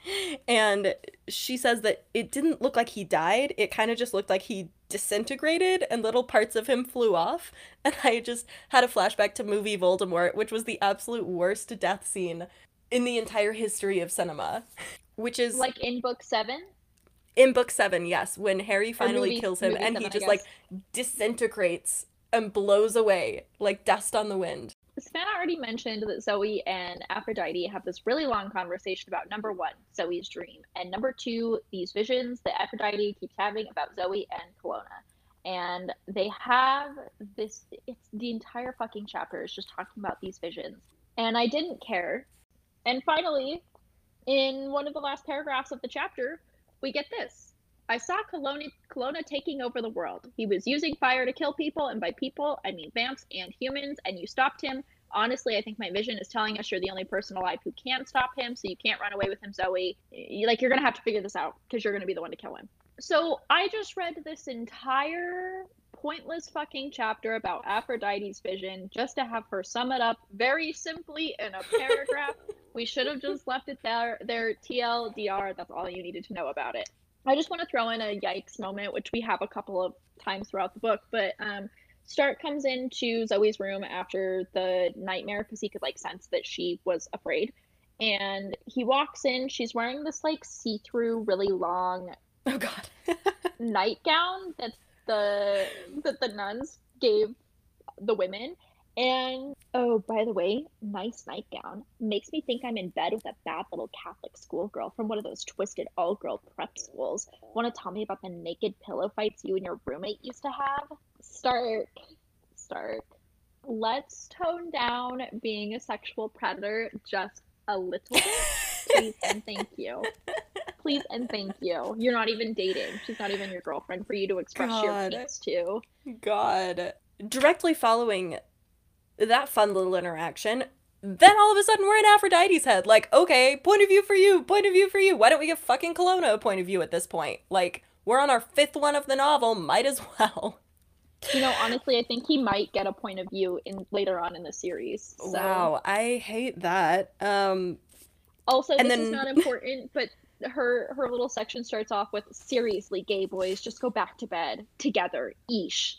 And she says that it didn't look like he died, it kind of just looked like he disintegrated and little parts of him flew off. And I just had a flashback to movie Voldemort, which was the absolute worst death scene in the entire history of cinema. Which is... Like in book 7? In book 7, yes, when Harry finally movie- kills him movie and seven, he I just, guess. like, disintegrates and blows away like dust on the wind. Savannah already mentioned that Zoe and Aphrodite have this really long conversation about number 1, Zoe's dream, and number 2, these visions that Aphrodite keeps having about Zoe and Kelowna. And they have this, it's the entire fucking chapter is just talking about these visions. And I didn't care. And finally, in one of the last paragraphs of the chapter, we get this. I saw Kelowna taking over the world. He was using fire to kill people, and by people, I mean vamps and humans, and you stopped him. Honestly, I think my vision is telling us you're the only person alive who can stop him, so you can't run away with him, Zoe. You're going to have to figure this out, because you're going to be the one to kill him. So I just read this entire pointless fucking chapter about Aphrodite's vision just to have her sum it up very simply in a paragraph. We should have just left it there, TLDR, that's all you needed to know about it. I just want to throw in a yikes moment, which we have a couple of times throughout the book, but Stark comes into Zoe's room after the nightmare because he could like sense that she was afraid, and he walks in. She's wearing this like see-through, really long Oh god. nightgown that the nuns gave the women. And oh, by the way, nice nightgown. Makes me think I'm in bed with a bad little Catholic schoolgirl from one of those twisted all-girl prep schools. Want to tell me about the naked pillow fights you and your roommate used to have? Stark, Stark. Let's tone down being a sexual predator just a little bit, please and thank you. Please and thank you. You're not even dating. She's not even your girlfriend for you to express your God. feelings to. God. Directly following that fun little interaction, then all of a sudden we're in Aphrodite's head. Like, okay, point of view for you, point of view for you. Why don't we give fucking Kelowna a point of view at this point? Like, we're on our 5th one of the novel, might as well. You know, honestly, I think he might get a point of view in later on in the series. So. Wow, I hate that. Also, and this then... is not important, but her little section starts off with, seriously, gay boys, just go back to bed together. Eesh.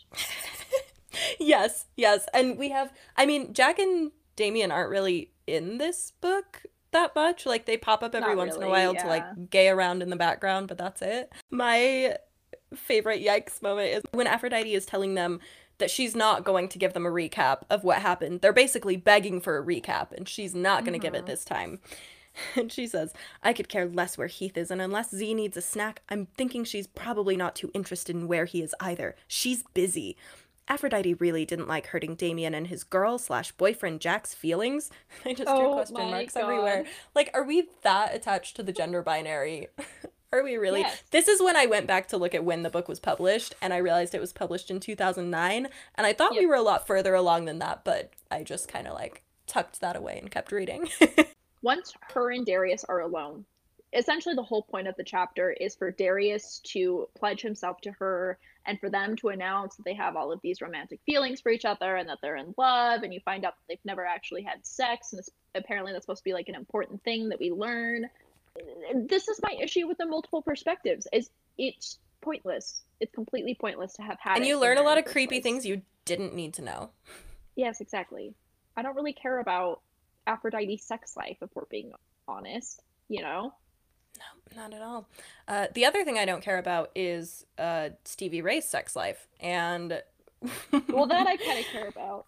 Yes. And we have, I mean, Jack and Damien aren't really in this book that much. Like, they pop up every once in a while to, like, gay around in the background, but that's it. My favorite yikes moment is when Aphrodite is telling them that she's not going to give them a recap of what happened. They're basically begging for a recap, and she's not going to give it this time. And she says, I could care less where Heath is, and unless Z needs a snack, I'm thinking she's probably not too interested in where he is either. She's busy. Aphrodite really didn't like hurting Damien and his girl/boyfriend Jack's feelings. I just drew question marks everywhere. Like, are we that attached to the gender binary? Are we really? Yes. This is when I went back to look at when the book was published, and I realized it was published in 2009, and I thought we were a lot further along than that, but I just kind of, like, tucked that away and kept reading. Once her and Darius are alone, essentially the whole point of the chapter is for Darius to pledge himself to her and for them to announce that they have all of these romantic feelings for each other and that they're in love, and you find out that they've never actually had sex, and apparently that's supposed to be like an important thing that we learn. This is my issue with the multiple perspectives, is it's pointless. It's completely pointless to have had and it you learn a lot of creepy place. things you didn't need to know. Yes, exactly. I don't really care about Aphrodite's sex life, if we're being honest, you know? No, not at all. The other thing I don't care about is Stevie Ray's sex life, and... Well, that I kind of care about.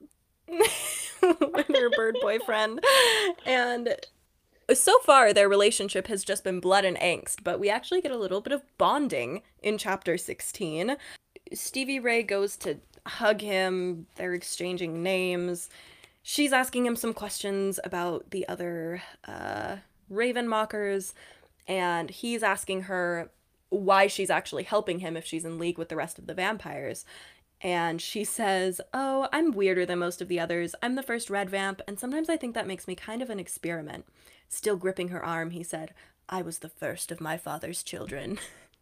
With her bird boyfriend. And so far, their relationship has just been blood and angst, but we actually get a little bit of bonding in chapter 16. Stevie Ray goes to hug him, they're exchanging names. She's asking him some questions about the other Ravenmockers, and he's asking her why she's actually helping him if she's in league with the rest of the vampires. And she says, oh, I'm weirder than most of the others. I'm the first red vamp, and sometimes I think that makes me kind of an experiment. Still gripping her arm, he said, I was the first of my father's children.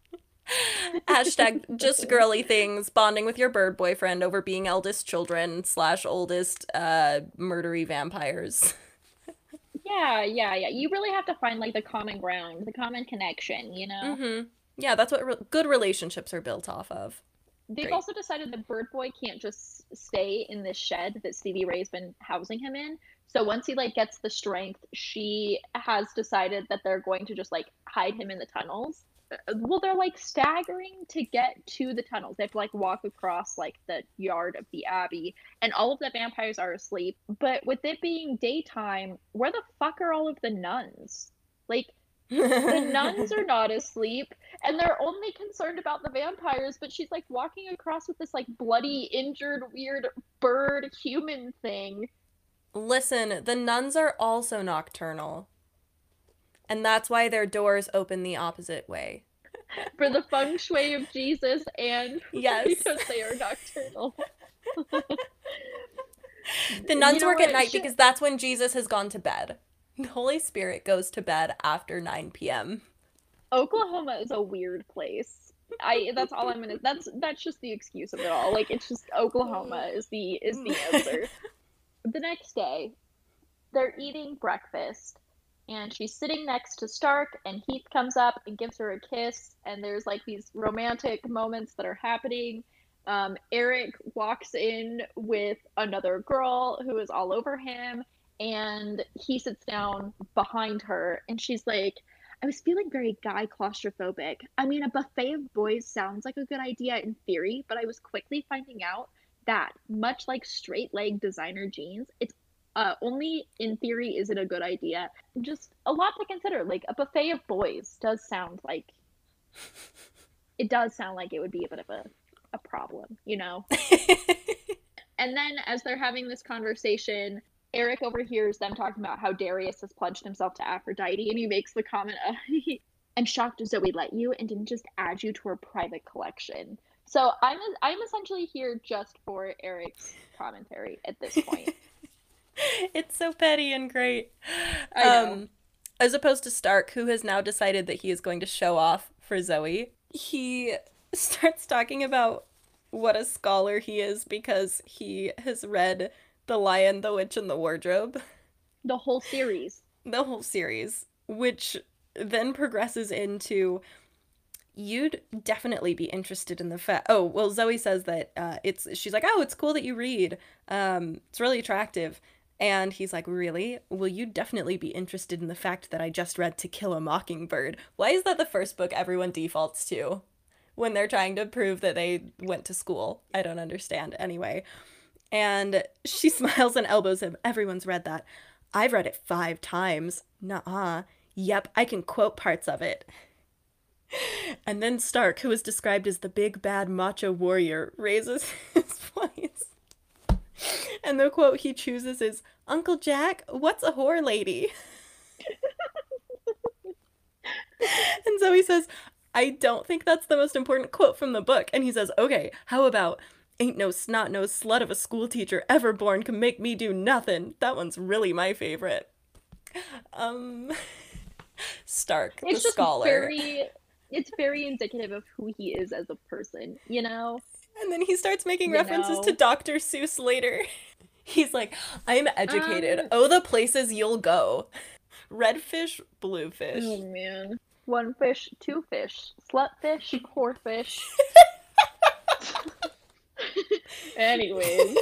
Hashtag just girly things, bonding with your bird boyfriend over being eldest children / oldest murdery vampires. Yeah. You really have to find, like, the common ground, the common connection, you know? Mm-hmm. Yeah, that's what good relationships are built off of. They've also decided that Bird Boy can't just stay in this shed that Stevie Ray's been housing him in. So once he, like, gets the strength, she has decided that they're going to just, like, hide him in the tunnels. Well, they're, like, staggering to get to the tunnels. They have to, like, walk across, like, the yard of the Abbey, and all of the vampires are asleep. But with it being daytime, where the fuck are all of the nuns? Like, the nuns are not asleep, and they're only concerned about the vampires, but she's, like, walking across with this, like, bloody, injured, weird bird human thing. Listen, the nuns are also nocturnal. And that's why their doors open the opposite way. For the feng shui of Jesus, and yes, because they are nocturnal. The nuns work at night because that's when Jesus has gone to bed. The Holy Spirit goes to bed after 9 p.m. Oklahoma is a weird place. That's all I'm gonna. That's just the excuse of it all. Like, it's just Oklahoma is the answer. The next day, they're eating breakfast, and she's sitting next to Stark, and Heath comes up and gives her a kiss, and there's, like, these romantic moments that are happening. Eric walks in with another girl who is all over him, and he sits down behind her, and she's like, I was feeling very guy claustrophobic. I mean, a buffet of boys sounds like a good idea in theory, but I was quickly finding out that, much like straight leg designer jeans, it's only in theory is it a good idea. Just a lot to consider. Like a buffet of boys does sound like it would be a bit of a problem, you know? And then as they're having this conversation, Eric overhears them talking about how Darius has pledged himself to Aphrodite, and he makes the comment, I'm shocked Zoe let you and didn't just add you to her private collection. So I'm essentially here just for Eric's commentary at this point. It's so petty and great. I know. As opposed to Stark, who has now decided that he is going to show off for Zoe, he starts talking about what a scholar he is because he has read The Lion, the Witch, and the Wardrobe. The whole series. The whole series, which then progresses into you'd definitely be interested in the fact. Oh, well, Zoe says that she's like, oh, it's cool that you read. It's really attractive. And he's like, really? Well, you'd definitely be interested in the fact that I just read To Kill a Mockingbird. Why is that the first book everyone defaults to when they're trying to prove that they went to school? I don't understand. Anyway. And she smiles and elbows him. Everyone's read that. I've read it 5 times. Nuh-uh. Yep, I can quote parts of it. And then Stark, who is described as the big bad macho warrior, raises his voice. And the quote he chooses is, Uncle Jack, what's a whore lady? And Zoe says, I don't think that's the most important quote from the book. And he says, okay, how about, ain't no snot-nosed slut of a schoolteacher ever born can make me do nothing. That one's really my favorite. Stark, It's the scholar. It's very indicative of who he is as a person, you know? And then he starts making references to Dr. Seuss later. He's like, I'm educated. Oh, the places you'll go. Red fish, blue fish. Oh, man. 1 fish, 2 fish. Slut fish, whore fish. Anyways.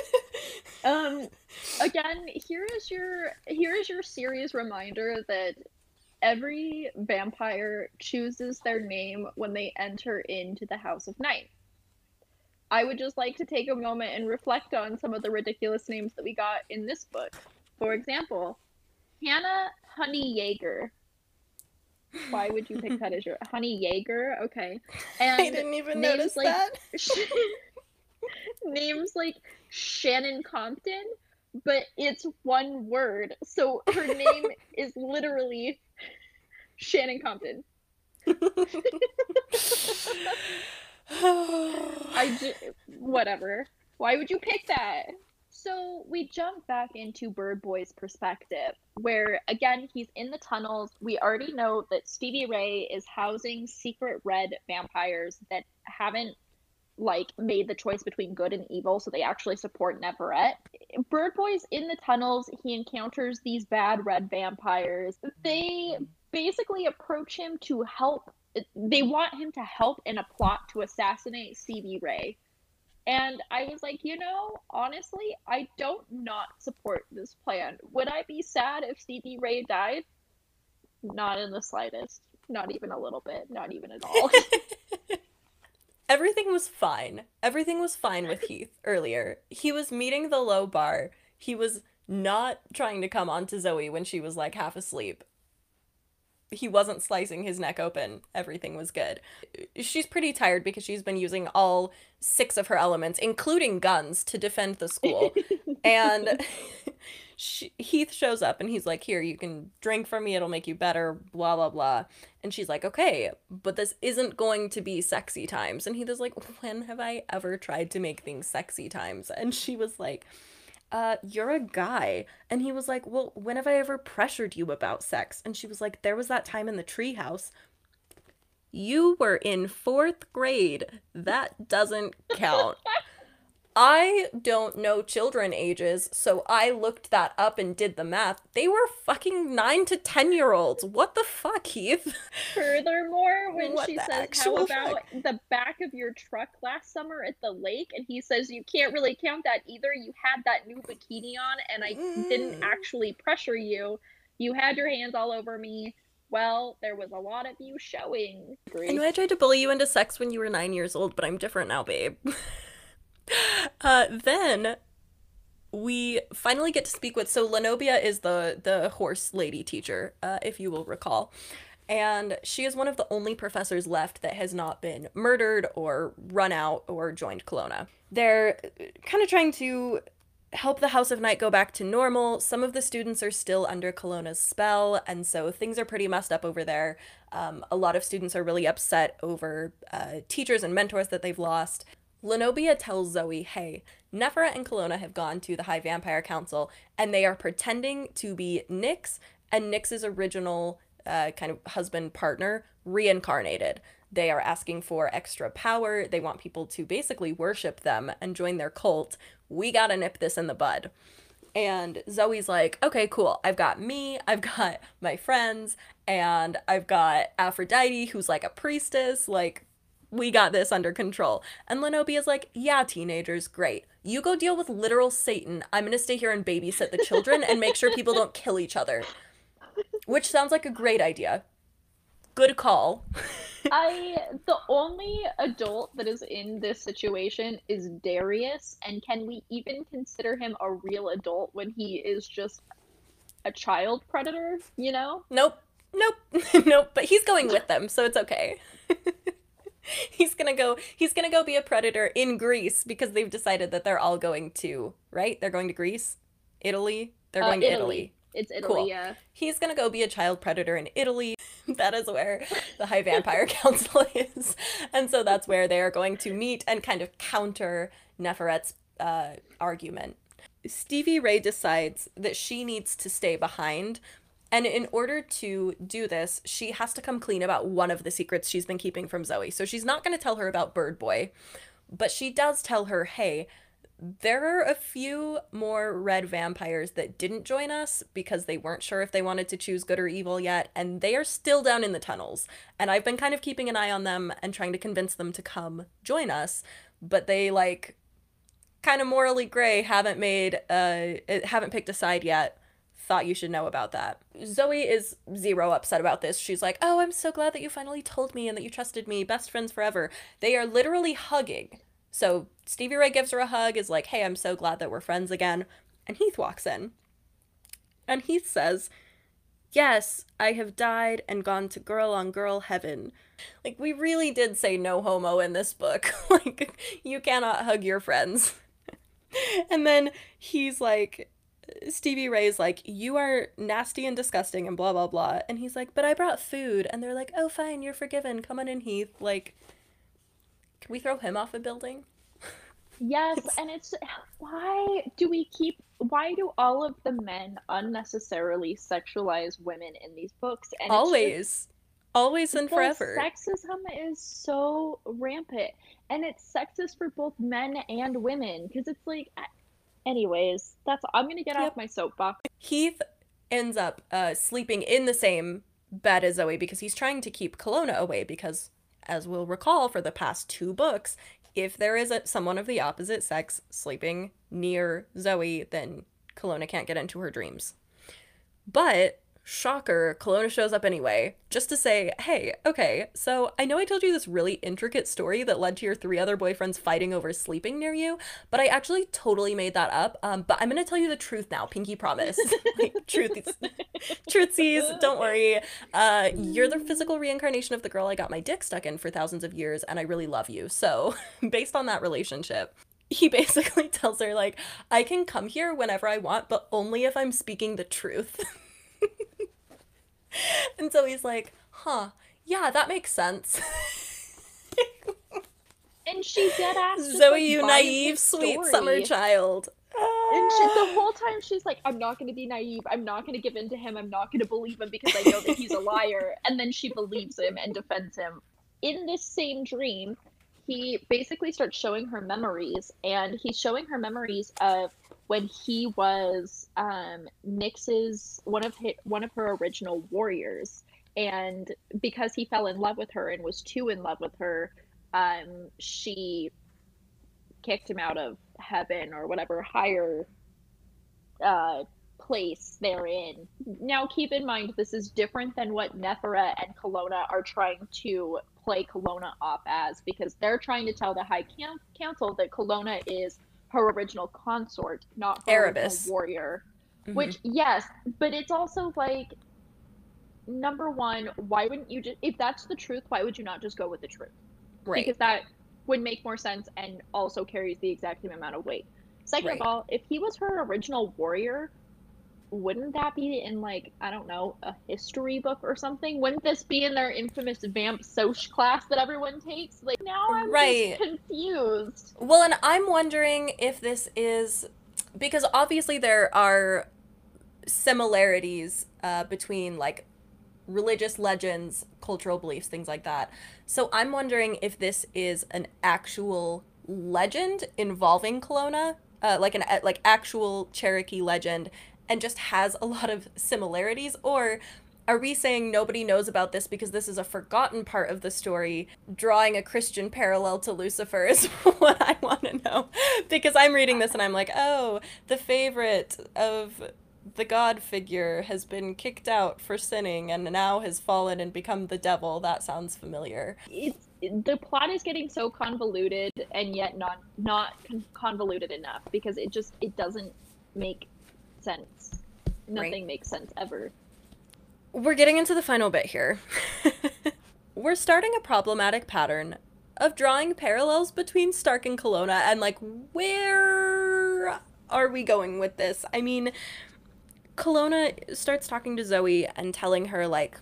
Again, here is your serious reminder that every vampire chooses their name when they enter into the House of Night. I would just like to take a moment and reflect on some of the ridiculous names that we got in this book. For example, Hannah Honey Yeager. Why would you pick that as your Honey Yeager? Okay. And I didn't even notice that. Names like Shannon Compton, but it's one word. So her name is literally Shannon Compton. Whatever. Why would you pick that? So we jump back into Bird Boy's perspective, where again he's in the tunnels. We already know that Stevie Ray is housing secret red vampires that haven't made the choice between good and evil, so they actually support Neverett. Bird Boy's in the tunnels. He encounters these bad red vampires. They basically approach him to help. They want him to help in a plot to assassinate Stevie Ray. And I was like, honestly, I don't not support this plan. Would I be sad if Stevie Ray died? Not in the slightest. Not even a little bit. Not even at all. Everything was fine. Everything was fine with Heath earlier. He was meeting the low bar. He was not trying to come on to Zoe when she was like half asleep. He wasn't slicing his neck open. Everything was good. She's pretty tired because she's been using all 6 of her elements, including guns, to defend the school. And Heath shows up and he's like, here, you can drink from me. It'll make you better, blah, blah, blah. And she's like, okay, but this isn't going to be sexy times. And Heath is like, when have I ever tried to make things sexy times? And she was like, you're a guy. And he was like, well, when have I ever pressured you about sex? And she was like, there was that time in the treehouse. You were in 4th grade. That doesn't count. I don't know children ages, so I looked that up and did the math. They were fucking 9 to 10-year-olds. What the fuck, Heath? Furthermore, when she says, how about the back of your truck last summer at the lake? And he says, you can't really count that either. You had that new bikini on, and I didn't actually pressure you. You had your hands all over me. Well, there was a lot of you showing. I know I tried to bully you into sex when you were 9 years old, but I'm different now, babe. Then we finally get to speak with, so Lenobia is the horse lady teacher, if you will recall. And she is one of the only professors left that has not been murdered or run out or joined Kelowna. They're kind of trying to help the House of Night go back to normal. Some of the students are still under Kelowna's spell, and so things are pretty messed up over there. A lot of students are really upset over teachers and mentors that they've lost. Lenobia tells Zoe, hey, Nephra and Kelowna have gone to the High Vampire Council, and they are pretending to be Nyx and Nyx's original kind of husband partner reincarnated. They are asking for extra power. They want people to basically worship them and join their cult. We gotta nip this in the bud. And Zoe's like, okay, cool. I've got me, I've got my friends, and I've got Aphrodite, who's like a priestess. Like, we got this under control. And Lenobia's like, yeah, teenagers, great. You go deal with literal Satan. I'm gonna stay here and babysit the children and make sure people don't kill each other. Which sounds like a great idea. Good call. The only adult that is in this situation is Darius, and can we even consider him a real adult when he is just a child predator, you know? Nope. Nope. Nope. But he's going with them, so it's okay. He's gonna go be a predator in Greece because they've decided that they're all going to, right? They're going to Greece? Italy? They're going to Italy. It's Italy, Cool. yeah. He's gonna go be a child predator in Italy. That is where the High Vampire Council is. And so that's where they are going to meet and kind of counter Neferet's argument. Stevie Ray decides that she needs to stay behind. And in order to do this, she has to come clean about one of the secrets she's been keeping from Zoe. So she's not going to tell her about Bird Boy, but she does tell her, hey, there are a few more red vampires that didn't join us because they weren't sure if they wanted to choose good or evil yet, and they are still down in the tunnels. And I've been kind of keeping an eye on them and trying to convince them to come join us, but they, like, kind of morally gray, haven't picked a side yet. Thought you should know about that. Zoe is zero upset about this. She's like, oh, I'm so glad that you finally told me and that you trusted me. Best friends forever. They are literally hugging. So Stevie Ray gives her a hug, is like, hey, I'm so glad that we're friends again. And Heath walks in. And Heath says, yes, I have died and gone to girl on girl heaven. Like, we really did say no homo in this book. Like, you cannot hug your friends. And then he's like, Stevie Ray's like, you are nasty and disgusting and blah, blah, blah. And he's like, but I brought food. And they're like, oh, fine, you're forgiven. Come on in, Heath. Like, can we throw him off a building? Yes, and it's why do all of the men unnecessarily sexualize women in these books? And Always. Always and the forever. sexism is so rampant, and it's sexist for both men and women because it's like, anyways, I'm gonna get Yep. off my soapbox. Heath ends up sleeping in the same bed as Zoe because he's trying to keep Kelowna away because, as we'll recall for the past 2 books, if there is someone of the opposite sex sleeping near Zoe, then Kelowna can't get into her dreams. But, shocker, Kelowna shows up anyway, just to say, hey, okay, so I know I told you this really intricate story that led to your 3 other boyfriends fighting over sleeping near you, but I actually totally made that up. But I'm gonna tell you the truth now, pinky promise. Like, truthsies, don't worry. You're the physical reincarnation of the girl I got my dick stuck in for thousands of years, and I really love you. So, based on that relationship, he basically tells her, like, I can come here whenever I want, but only if I'm speaking the truth. And so he's like, huh, yeah, that makes sense. And she dead ass just, Zoe, like, you buys naive, his sweet story. summer child. And the whole time she's like, I'm not going to be naive. I'm not going to give in to him. I'm not going to believe him because I know that he's a liar. And then she believes him and defends him. In this same dream, he basically starts showing her memories. And he's showing her memories of when he was Nyx's, one of her original warriors. And because he fell in love with her and was too in love with her, she kicked him out of heaven or whatever higher place they're in. Now, keep in mind, this is different than what Nethera and Kelowna are trying to play Kelowna off as, because they're trying to tell the High Council that Kelowna is her original consort, not her original Erebus. warrior. Mm-hmm. Which, yes, but it's also like, number one, why wouldn't you just, if that's the truth, why would you not just go with the truth? Right. Because that would make more sense and also carries the exact same amount of weight. Second Right. of all, if he was her original warrior, wouldn't that be in, like, I don't know, a history book or something? Wouldn't this be in their infamous Vamp Soch class that everyone takes? Like, now I'm just Right. confused. Well, and I'm wondering if this is because obviously there are similarities between like religious legends, cultural beliefs, things like that. So I'm wondering if this is an actual legend involving Kelowna, like an like actual Cherokee legend, and just has a lot of similarities, or are we saying nobody knows about this because this is a forgotten part of the story? Drawing a Christian parallel to Lucifer is what I want to know. Because I'm reading this and I'm like, oh, the favorite of the god figure has been kicked out for sinning and now has fallen and become the devil. That sounds familiar. The plot is getting so convoluted and yet not convoluted enough, because it doesn't make sense. Right. Nothing makes sense ever. We're getting into the final bit here. We're starting a problematic pattern of drawing parallels between Stark and Kelowna, and like, where are we going with this? I mean, Kelowna starts talking to Zoe and telling her, like,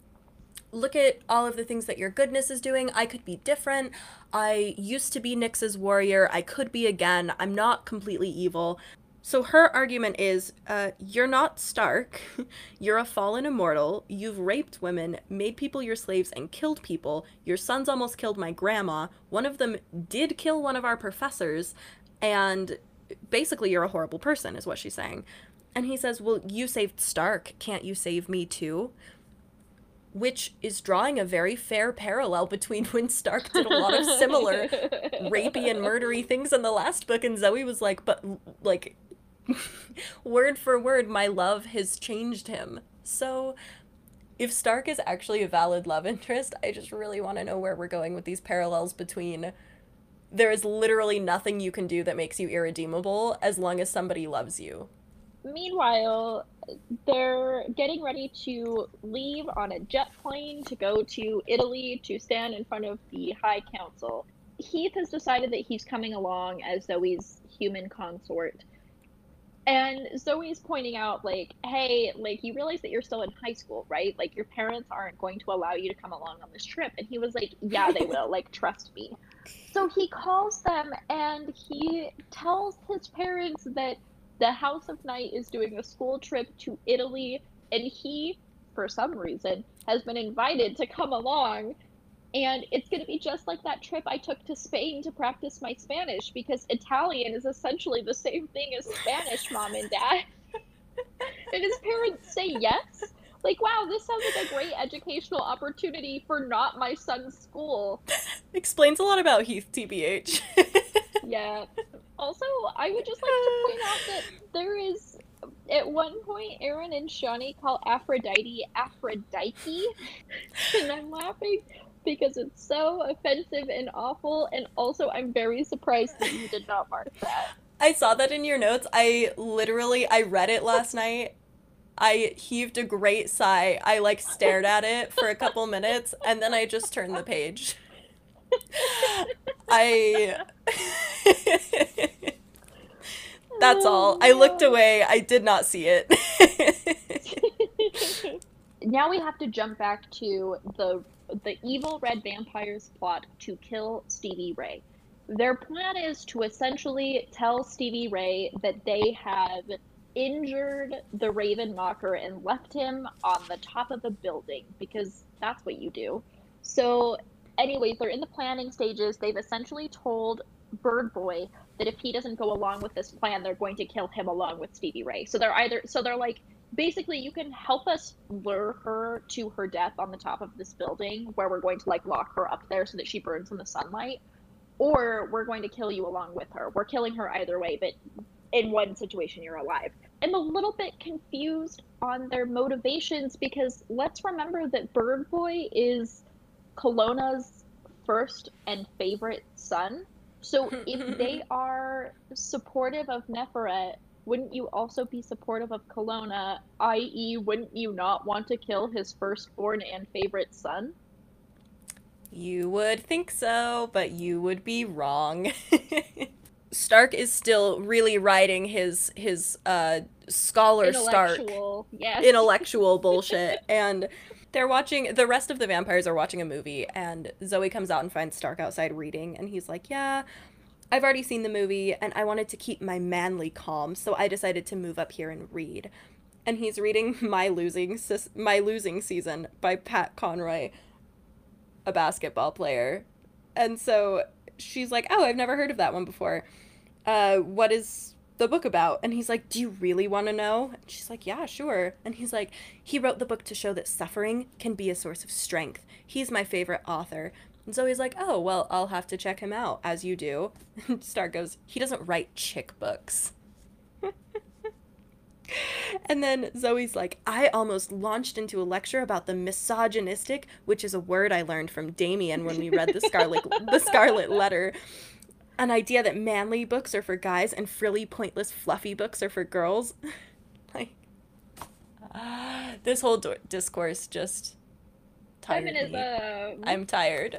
look at all of the things that your goodness is doing. I could be different. I used to be Nyx's warrior. I could be again. I'm not completely evil. So her argument is, you're not Stark. You're a fallen immortal. You've raped women, made people your slaves, and killed people. Your sons almost killed my grandma. One of them did kill one of our professors. And basically, you're a horrible person, is what she's saying. And he says, well, you saved Stark. Can't you save me too? Which is drawing a very fair parallel between when Stark did a lot of similar rapey and murdery things in the last book, and Zoe was like, but, like, word for word, my love has changed him. So, if Stark is actually a valid love interest, I just really want to know where we're going with these parallels between there is literally nothing you can do that makes you irredeemable as long as somebody loves you. Meanwhile, they're getting ready to leave on a jet plane to go to Italy to stand in front of the High Council. Heath has decided that he's coming along as Zoe's human consort. And Zoe's pointing out, like, hey, like, you realize that you're still in high school, right? Like, your parents aren't going to allow you to come along on this trip. And he was like, yeah, they will. Like, trust me. So he calls them and he tells his parents that the House of Night is doing a school trip to Italy, and he, for some reason, has been invited to come along. And it's going to be just like that trip I took to Spain to practice my Spanish, because Italian is essentially the same thing as Spanish, Mom and Dad. And his parents say yes. Like, wow, this sounds like a great educational opportunity for not my son's school. Explains a lot about Heath, TBH. Yeah. Also, I would just like to point out that there is, at one point, Aaron and Shawnee call Aphrodite Aphrodite, and I'm laughing because it's so offensive and awful, and also I'm very surprised that you did not mark that. I saw that in your notes. I read it last night. I heaved a great sigh. I like stared at it for a couple minutes and then I just turned the page. I That's all. I looked away. I did not see it. Now we have to jump back to the evil red vampires plot to kill Stevie Ray. Their plan is to essentially tell Stevie Ray that they have injured the Raven Mocker and left him on the top of the building, because that's what you do. So, anyways, they're in the planning stages. They've essentially told Bird Boy that if he doesn't go along with this plan, they're going to kill him along with Stevie Ray. So they're like, basically, you can help us lure her to her death on the top of this building, where we're going to like lock her up there so that she burns in the sunlight, or we're going to kill you along with her. We're killing her either way, but in one situation you're alive. I'm a little bit confused on their motivations because let's remember that Bird Boy is Colonna's first and favorite son. So if they are supportive of Neferet, wouldn't you also be supportive of Colonna, i.e., wouldn't you not want to kill his firstborn and favorite son? You would think so, but you would be wrong. Stark is still really riding his scholar Stark Intellectual, yes. intellectual bullshit, and the rest of the vampires are watching a movie, and Zoe comes out and finds Stark outside reading, and he's like, yeah, I've already seen the movie, and I wanted to keep my manly calm, so I decided to move up here and read. And he's reading My Losing Season by Pat Conroy, a basketball player. And so she's like, oh, I've never heard of that one before. What is the book about? And he's like, do you really want to know? And she's like, yeah, sure. And he's like, he wrote the book to show that suffering can be a source of strength. He's my favorite author. And Zoe's like, oh, well, I'll have to check him out, as you do. And Stark goes, he doesn't write chick books. And then Zoe's like, I almost launched into a lecture about the misogynistic, which is a word I learned from Damien when we read the Scarlet Letter. An idea that manly books are for guys and frilly, pointless, fluffy books are for girls. Like, this whole discourse just tired Feminism. me. I'm tired.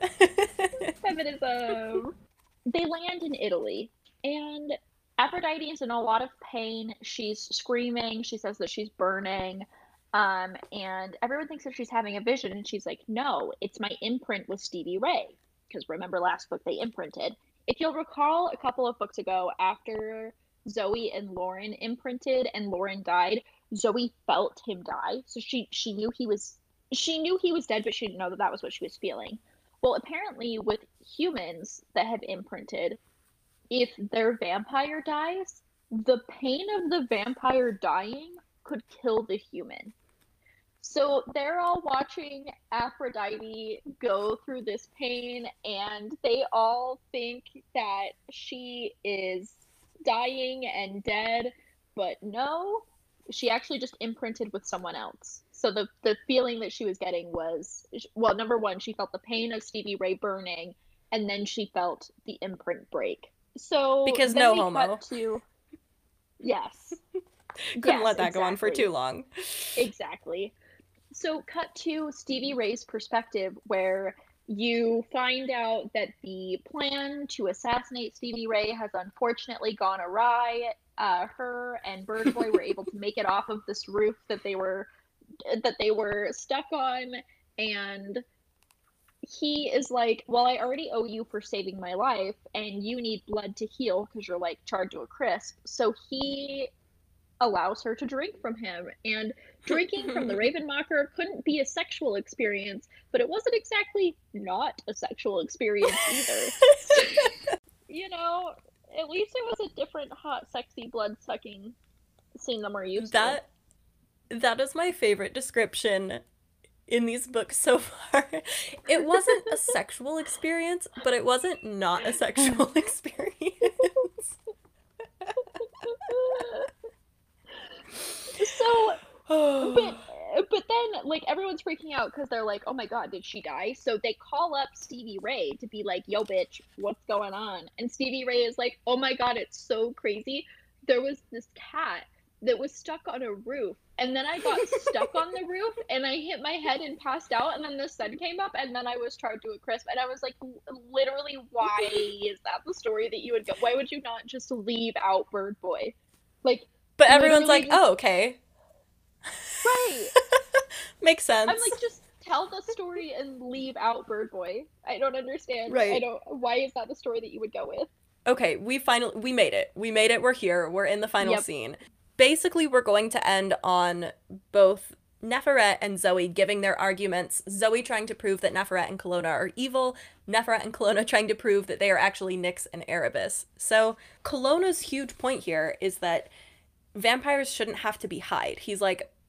Feminism. They land in Italy, and Aphrodite is in a lot of pain. She's screaming. She says that she's burning. And everyone thinks that she's having a vision, and she's like, no, it's my imprint with Stevie Ray. Because remember last book they imprinted. If you'll recall, a couple of books ago, after Zoe and Lauren imprinted and Lauren died, Zoe felt him die. So she knew he was dead, but she didn't know that was what she was feeling. Well, apparently with humans that have imprinted, if their vampire dies, the pain of the vampire dying could kill the human. So they're all watching Aphrodite go through this pain, and they all think that she is dying and dead, but no, she actually just imprinted with someone else. So the feeling that she was getting was, well, number one, she felt the pain of Stevie Ray burning, and then she felt the imprint break. So because no homo. Yes. Couldn't let that go on for too long. Exactly. So cut to Stevie Ray's perspective, where you find out that the plan to assassinate Stevie Ray has unfortunately gone awry. Her and Bird Boy were able to make it off of this roof that they were stuck on, and he is like, well, I already owe you for saving my life, and you need blood to heal because you're like charred to a crisp. So he allows her to drink from him, and drinking from the Ravenmocker couldn't be a sexual experience, but it wasn't exactly not a sexual experience either. You know, at least it was a different hot, sexy, blood-sucking scene than we're used to. That is my favorite description in these books so far. It wasn't a sexual experience, but it wasn't not a sexual experience. So, but then, like, everyone's freaking out because they're like, oh my god, did she die? So they call up Stevie Ray to be like, yo, bitch, what's going on? And Stevie Ray is like, oh my god, it's so crazy. There was this cat that was stuck on a roof, and then I got stuck on the roof, and I hit my head and passed out, and then the sun came up, and then I was charred to a crisp. And I was like, literally, why is that the story that you would go? Why would you not just leave out Bird Boy? Like, but everyone's like, oh, okay. Right. Makes sense. I'm like, just tell the story and leave out Bird Boy. I don't understand. Right. Why is that the story that you would go with? Okay, we made it. We're here. We're in the final scene. Basically, we're going to end on both Neferet and Zoe giving their arguments. Zoe trying to prove that Neferet and Colonna are evil. Neferet and Colonna trying to prove that they are actually Nyx and Erebus. So Colonna's huge point here is that vampires shouldn't have to be Hyde. He's like,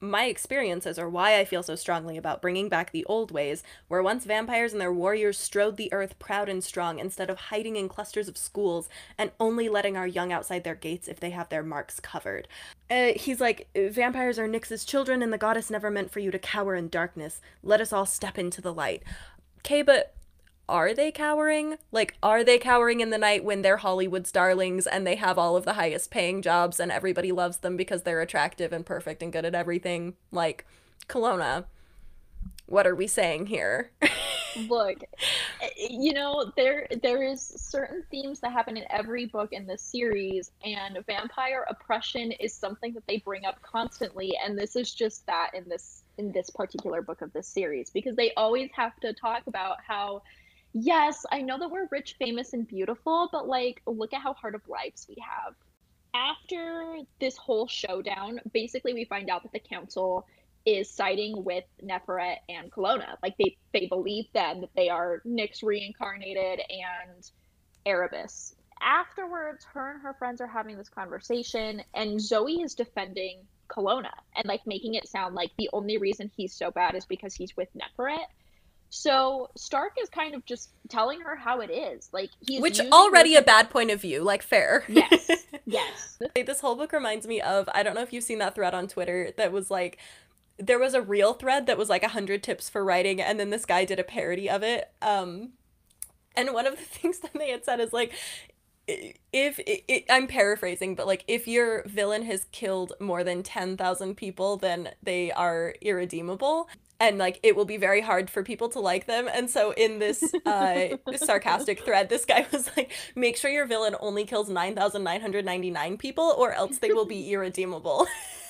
my experiences are why I feel so strongly about bringing back the old ways, where once vampires and their warriors strode the earth proud and strong instead of hiding in clusters of schools and only letting our young outside their gates if they have their marks covered. He's like, vampires are Nyx's children and the goddess never meant for you to cower in darkness. Let us all step into the light. Okay, but are they cowering? Like, are they cowering in the night when they're Hollywood's darlings and they have all of the highest paying jobs and everybody loves them because they're attractive and perfect and good at everything? Like, Kelowna, what are we saying here? Look, you know, there is certain themes that happen in every book in this series, and vampire oppression is something that they bring up constantly, and this is just that in this particular book of this series, because they always have to talk about how, yes, I know that we're rich, famous, and beautiful, but like, look at how hard of lives we have. After this whole showdown, basically we find out that the council is siding with Neferet and Kelowna. Like they believe then that they are Nyx reincarnated and Erebus. Afterwards, her and her friends are having this conversation, and Zoe is defending Kelowna and like making it sound like the only reason he's so bad is because he's with Neferet. So Stark is kind of just telling her how it is. Like he's Which already her... a bad point of view, like fair. Yes. Yes. This whole book reminds me of, I don't know if you've seen that thread on Twitter that was like, there was a real thread that was like 100 tips for writing, and then this guy did a parody of it. And one of the things that they had said is like, if I'm paraphrasing, but like if your villain has killed more than 10,000 people, then they are irredeemable. And like it will be very hard for people to like them. And so in this sarcastic thread, this guy was like, make sure your villain only kills 9,999 people or else they will be irredeemable.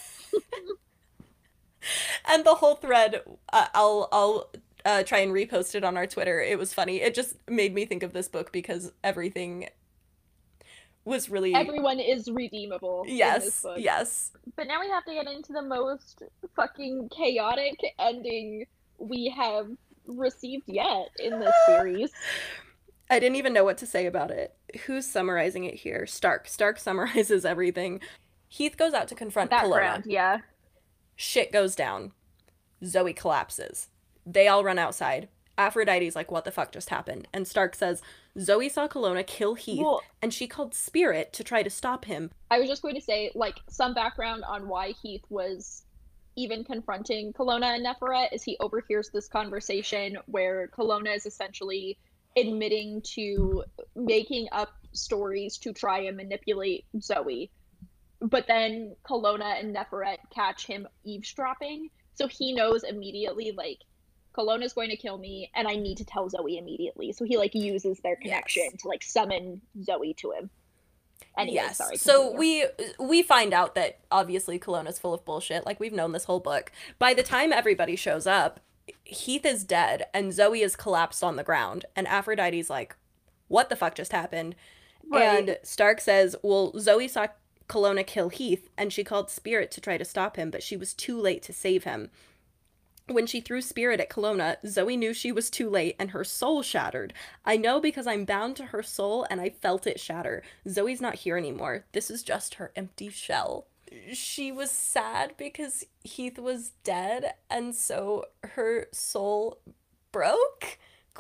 And the whole thread, I'll try and repost it on our Twitter. It was funny. It just made me think of this book because everything was really... Everyone is redeemable in this book. Yes. But now we have to get into the most fucking chaotic ending we have received yet in this series. I didn't even know what to say about it. Who's summarizing it here? Stark. Stark summarizes everything. Heath goes out to confront Kelowna. Yeah. Shit goes down. Zoe collapses. They all run outside. Aphrodite's like, what the fuck just happened? And Stark says, Zoe saw Kelowna kill Heath, and she called Spirit to try to stop him. I was just going to say, like, some background on why Heath was even confronting Kelowna and Neferet is he overhears this conversation where Kelowna is essentially admitting to making up stories to try and manipulate Zoe. But then Kelowna and Neferet catch him eavesdropping, so he knows immediately, like, Kelowna's going to kill me, and I need to tell Zoe immediately. So he, like, uses their connection to, like, summon Zoe to him. Anyway, yes. Sorry. So we find out that, obviously, Kelowna's full of bullshit. Like, we've known this whole book. By the time everybody shows up, Heath is dead, and Zoe is collapsed on the ground. And Aphrodite's like, what the fuck just happened? Right. And Stark says, well, Zoe saw Kelowna kill Heath, and she called Spirit to try to stop him, but she was too late to save him. When she threw Spirit at Kelowna, Zoe knew she was too late and her soul shattered. I know because I'm bound to her soul and I felt it shatter. Zoe's not here anymore. This is just her empty shell. She was sad because Heath was dead and so her soul broke? ?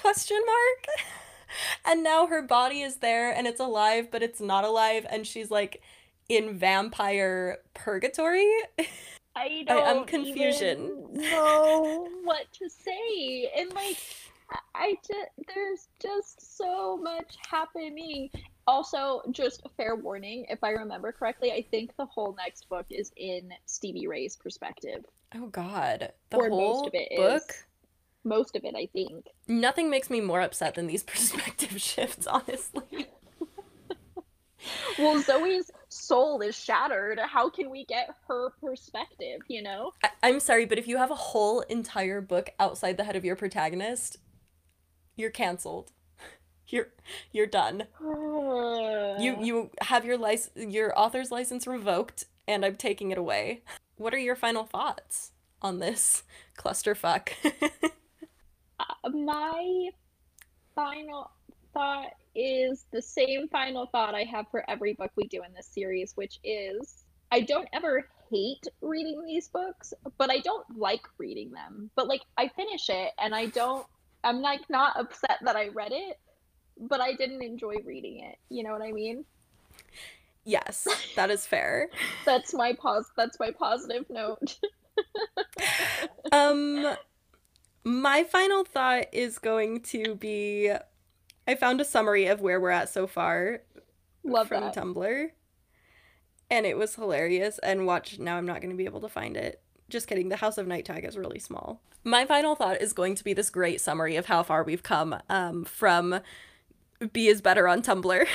And now her body is there and it's alive, but it's not alive, and she's like in vampire purgatory. I don't confusion. even know what to say. And like, there's just so much happening. Also, just a fair warning, if I remember correctly, I think the whole next book is in Stevie Ray's perspective. Oh God, or whole most of it book? Is. Most of it, I think. Nothing makes me more upset than these perspective shifts, honestly. Well, Zoe's soul is shattered. How can we get her perspective, you know? I'm sorry, but if you have a whole entire book outside the head of your protagonist, you're canceled. You're done. You have your author's license revoked, and I'm taking it away. What are your final thoughts on this clusterfuck? My final thought is the same final thought I have for every book we do in this series, which is I don't ever hate reading these books, but I don't like reading them. But like I finish it and I'm like not upset that I read it, but I didn't enjoy reading it. You know what I mean? Yes, that is fair. That's my positive note. Um, my final thought is going to be I found a summary of where we're at so far Love from that. Tumblr, and it was hilarious. And watch, now I'm not going to be able to find it. Just kidding, the House of Night tag is really small. My final thought is going to be this great summary of how far we've come from B is Better on Tumblr.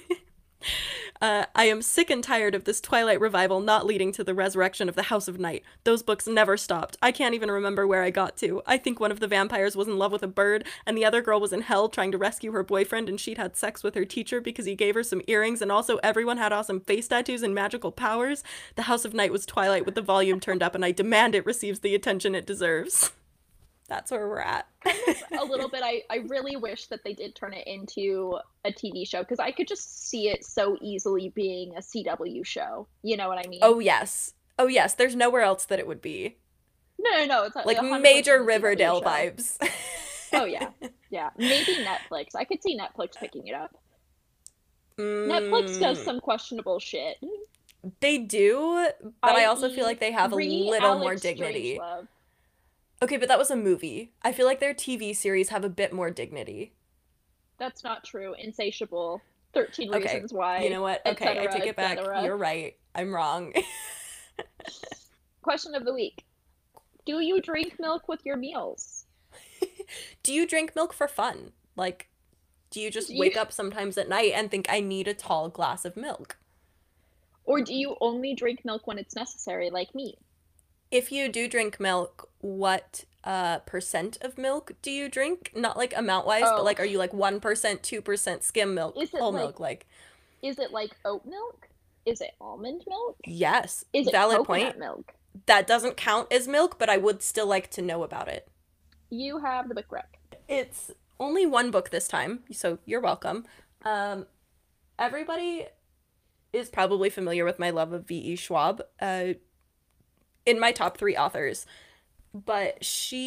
I am sick and tired of this Twilight revival not leading to the resurrection of the House of Night. Those books never stopped. I can't even remember where I got to. I think one of the vampires was in love with a bird, and the other girl was in hell trying to rescue her boyfriend, and she'd had sex with her teacher because he gave her some earrings, and also everyone had awesome face tattoos and magical powers. The House of Night was Twilight with the volume turned up, and I demand it receives the attention it deserves. That's where we're at. A little bit. I really wish that they did turn it into a TV show because I could just see it so easily being a CW show. You know what I mean? Oh, yes. Oh, yes. There's nowhere else that it would be. No. It's Like 100% major a CW Riverdale show. vibes. Oh yeah. Maybe Netflix. I could see Netflix picking it up. Netflix does some questionable shit. They do, but I also feel i.e. like they have a little more Alex dignity. Strangelove. Okay, but that was a movie. I feel like their TV series have a bit more dignity. That's not true. Insatiable. 13 Okay, Reasons Why, you know what? Okay, I etc., take it back. etc. You're right. I'm wrong. Question of the week. Do you drink milk with your meals? Do you drink milk for fun? Like, do you just Do you, wake up sometimes at night and think I need a tall glass of milk? or do you only drink milk when it's necessary, like me? If you do drink milk, what percent of milk do you drink? Not like amount wise, but Oh, like are you like 1%, 2% skim milk, is it whole like milk? Like, is it like oat milk? Is it almond milk? yes, Is it valid point. coconut milk? That doesn't count as milk, but I would still like to know about it. You have the book rec. It's only one book this time, so you're welcome. Everybody is probably familiar with my love of V.E. Schwab in my top three authors, but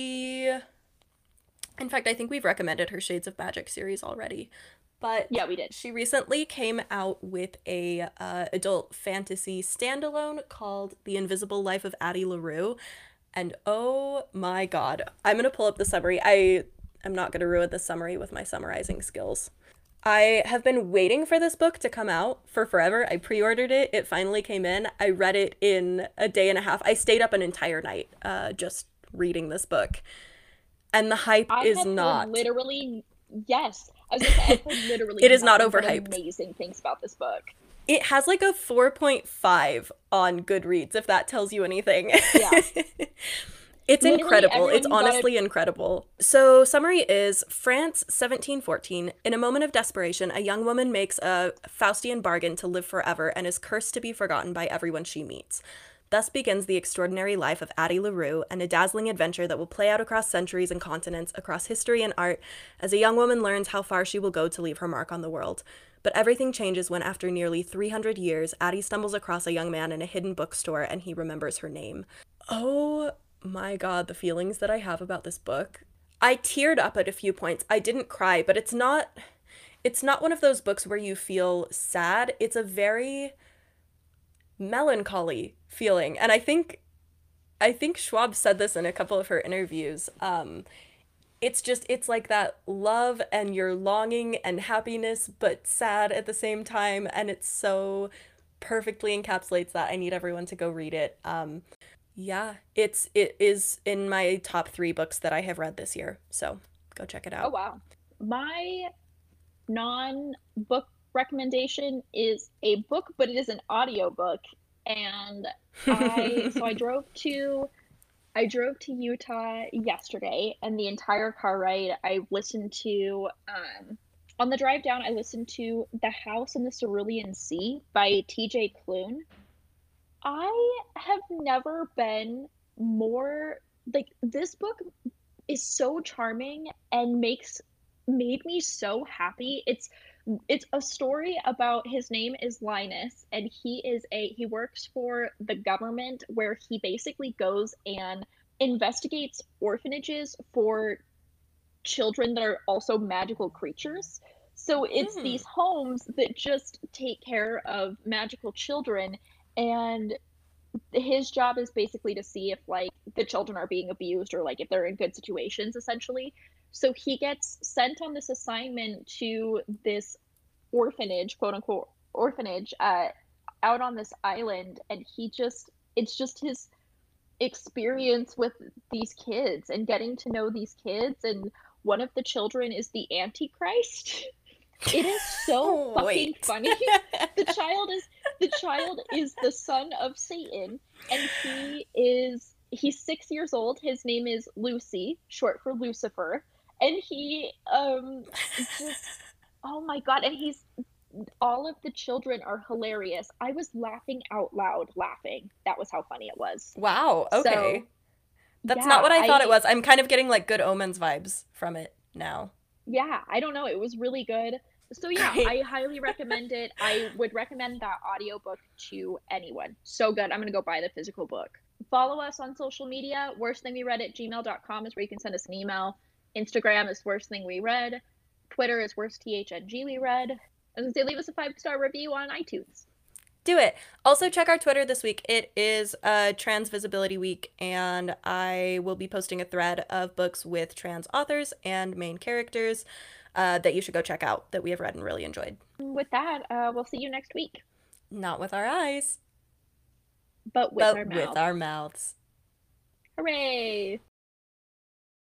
in fact, I think we've recommended her Shades of Magic series already. But Yeah, we did. she recently came out with a adult fantasy standalone called The Invisible Life of Addie LaRue. And oh my god, I'm gonna pull up the summary. I'm not gonna ruin the summary with my summarizing skills. I have been waiting for this book to come out for forever. I pre-ordered it. It finally came in. I read it in a day and a half. I stayed up an entire night just reading this book. And the hype I is have heard not. literally, yes. I was gonna say, I've heard literally It is not nothing but overhyped. amazing things about this book. It has like a 4.5 on Goodreads, if that tells you anything. Yeah. It's Literally incredible. everyone It's who got it. honestly incredible. So, summary is France, 1714. In a moment of desperation, a young woman makes a Faustian bargain to live forever and is cursed to be forgotten by everyone she meets. Thus begins the extraordinary life of Addie LaRue and a dazzling adventure that will play out across centuries and continents, across history and art, as a young woman learns how far she will go to leave her mark on the world. But everything changes when, after nearly 300 years, Addie stumbles across a young man in a hidden bookstore and he remembers her name. Oh my god, the feelings that I have about this book. I teared up at a few points. I didn't cry, but it's not one of those books where you feel sad. It's a very melancholy feeling. And I think Schwab said this in a couple of her interviews. It's like that love and you're longing and happiness but sad at the same time, and it so perfectly encapsulates that. I need everyone to go read it. Yeah, it is in my top 3 books that I have read this year. So, go check it Oh out. wow. My non-book recommendation is a book, but it is an audiobook. And I drove to Utah yesterday, and the entire car ride I listened to on the drive down I listened to The House in the Cerulean Sea by TJ Klune. I have never been more like this book is so charming and made me so happy. It's It's a story about, his name is Linus, and he works for the government, where he basically goes and investigates orphanages for children that are also magical creatures. So it's Hmm. these homes that just take care of magical children, and his job is basically to see if like the children are being abused, or like if they're in good situations, essentially. So he gets sent on this assignment to this orphanage, quote unquote orphanage, out on this island, and it's just his experience with these kids and getting to know these kids, and one of the children is the Antichrist. It is so fucking Wait. funny. The child is the child is the son of Satan, and he's 6 years old. His name is Lucy, short for Lucifer, and he just, oh my god, and he's all of the children are hilarious. I was laughing out loud laughing. That was how funny it was. Wow, So okay. That's not yeah, what I thought it I was. I'm kind of getting like Good Omens vibes from it now. yeah, I don't know. It was really good. So yeah, Great. I highly recommend it. I would recommend that audiobook to anyone. So good. I'm gonna go buy the physical book. Follow us on social media. Worstthingweread@gmail.com is where you can send us an email. Instagram is Worst Thing We Read. Twitter is WorstTHNG We Read. And say leave us a 5-star review on iTunes. Do it. Also, check our Twitter this week. It is Trans Visibility Week, and I will be posting a thread of books with trans authors and main characters that you should go check out that we have read and really enjoyed. With that, we'll see you next week, Not with our eyes, but with our but with mouths. our mouths. Hooray!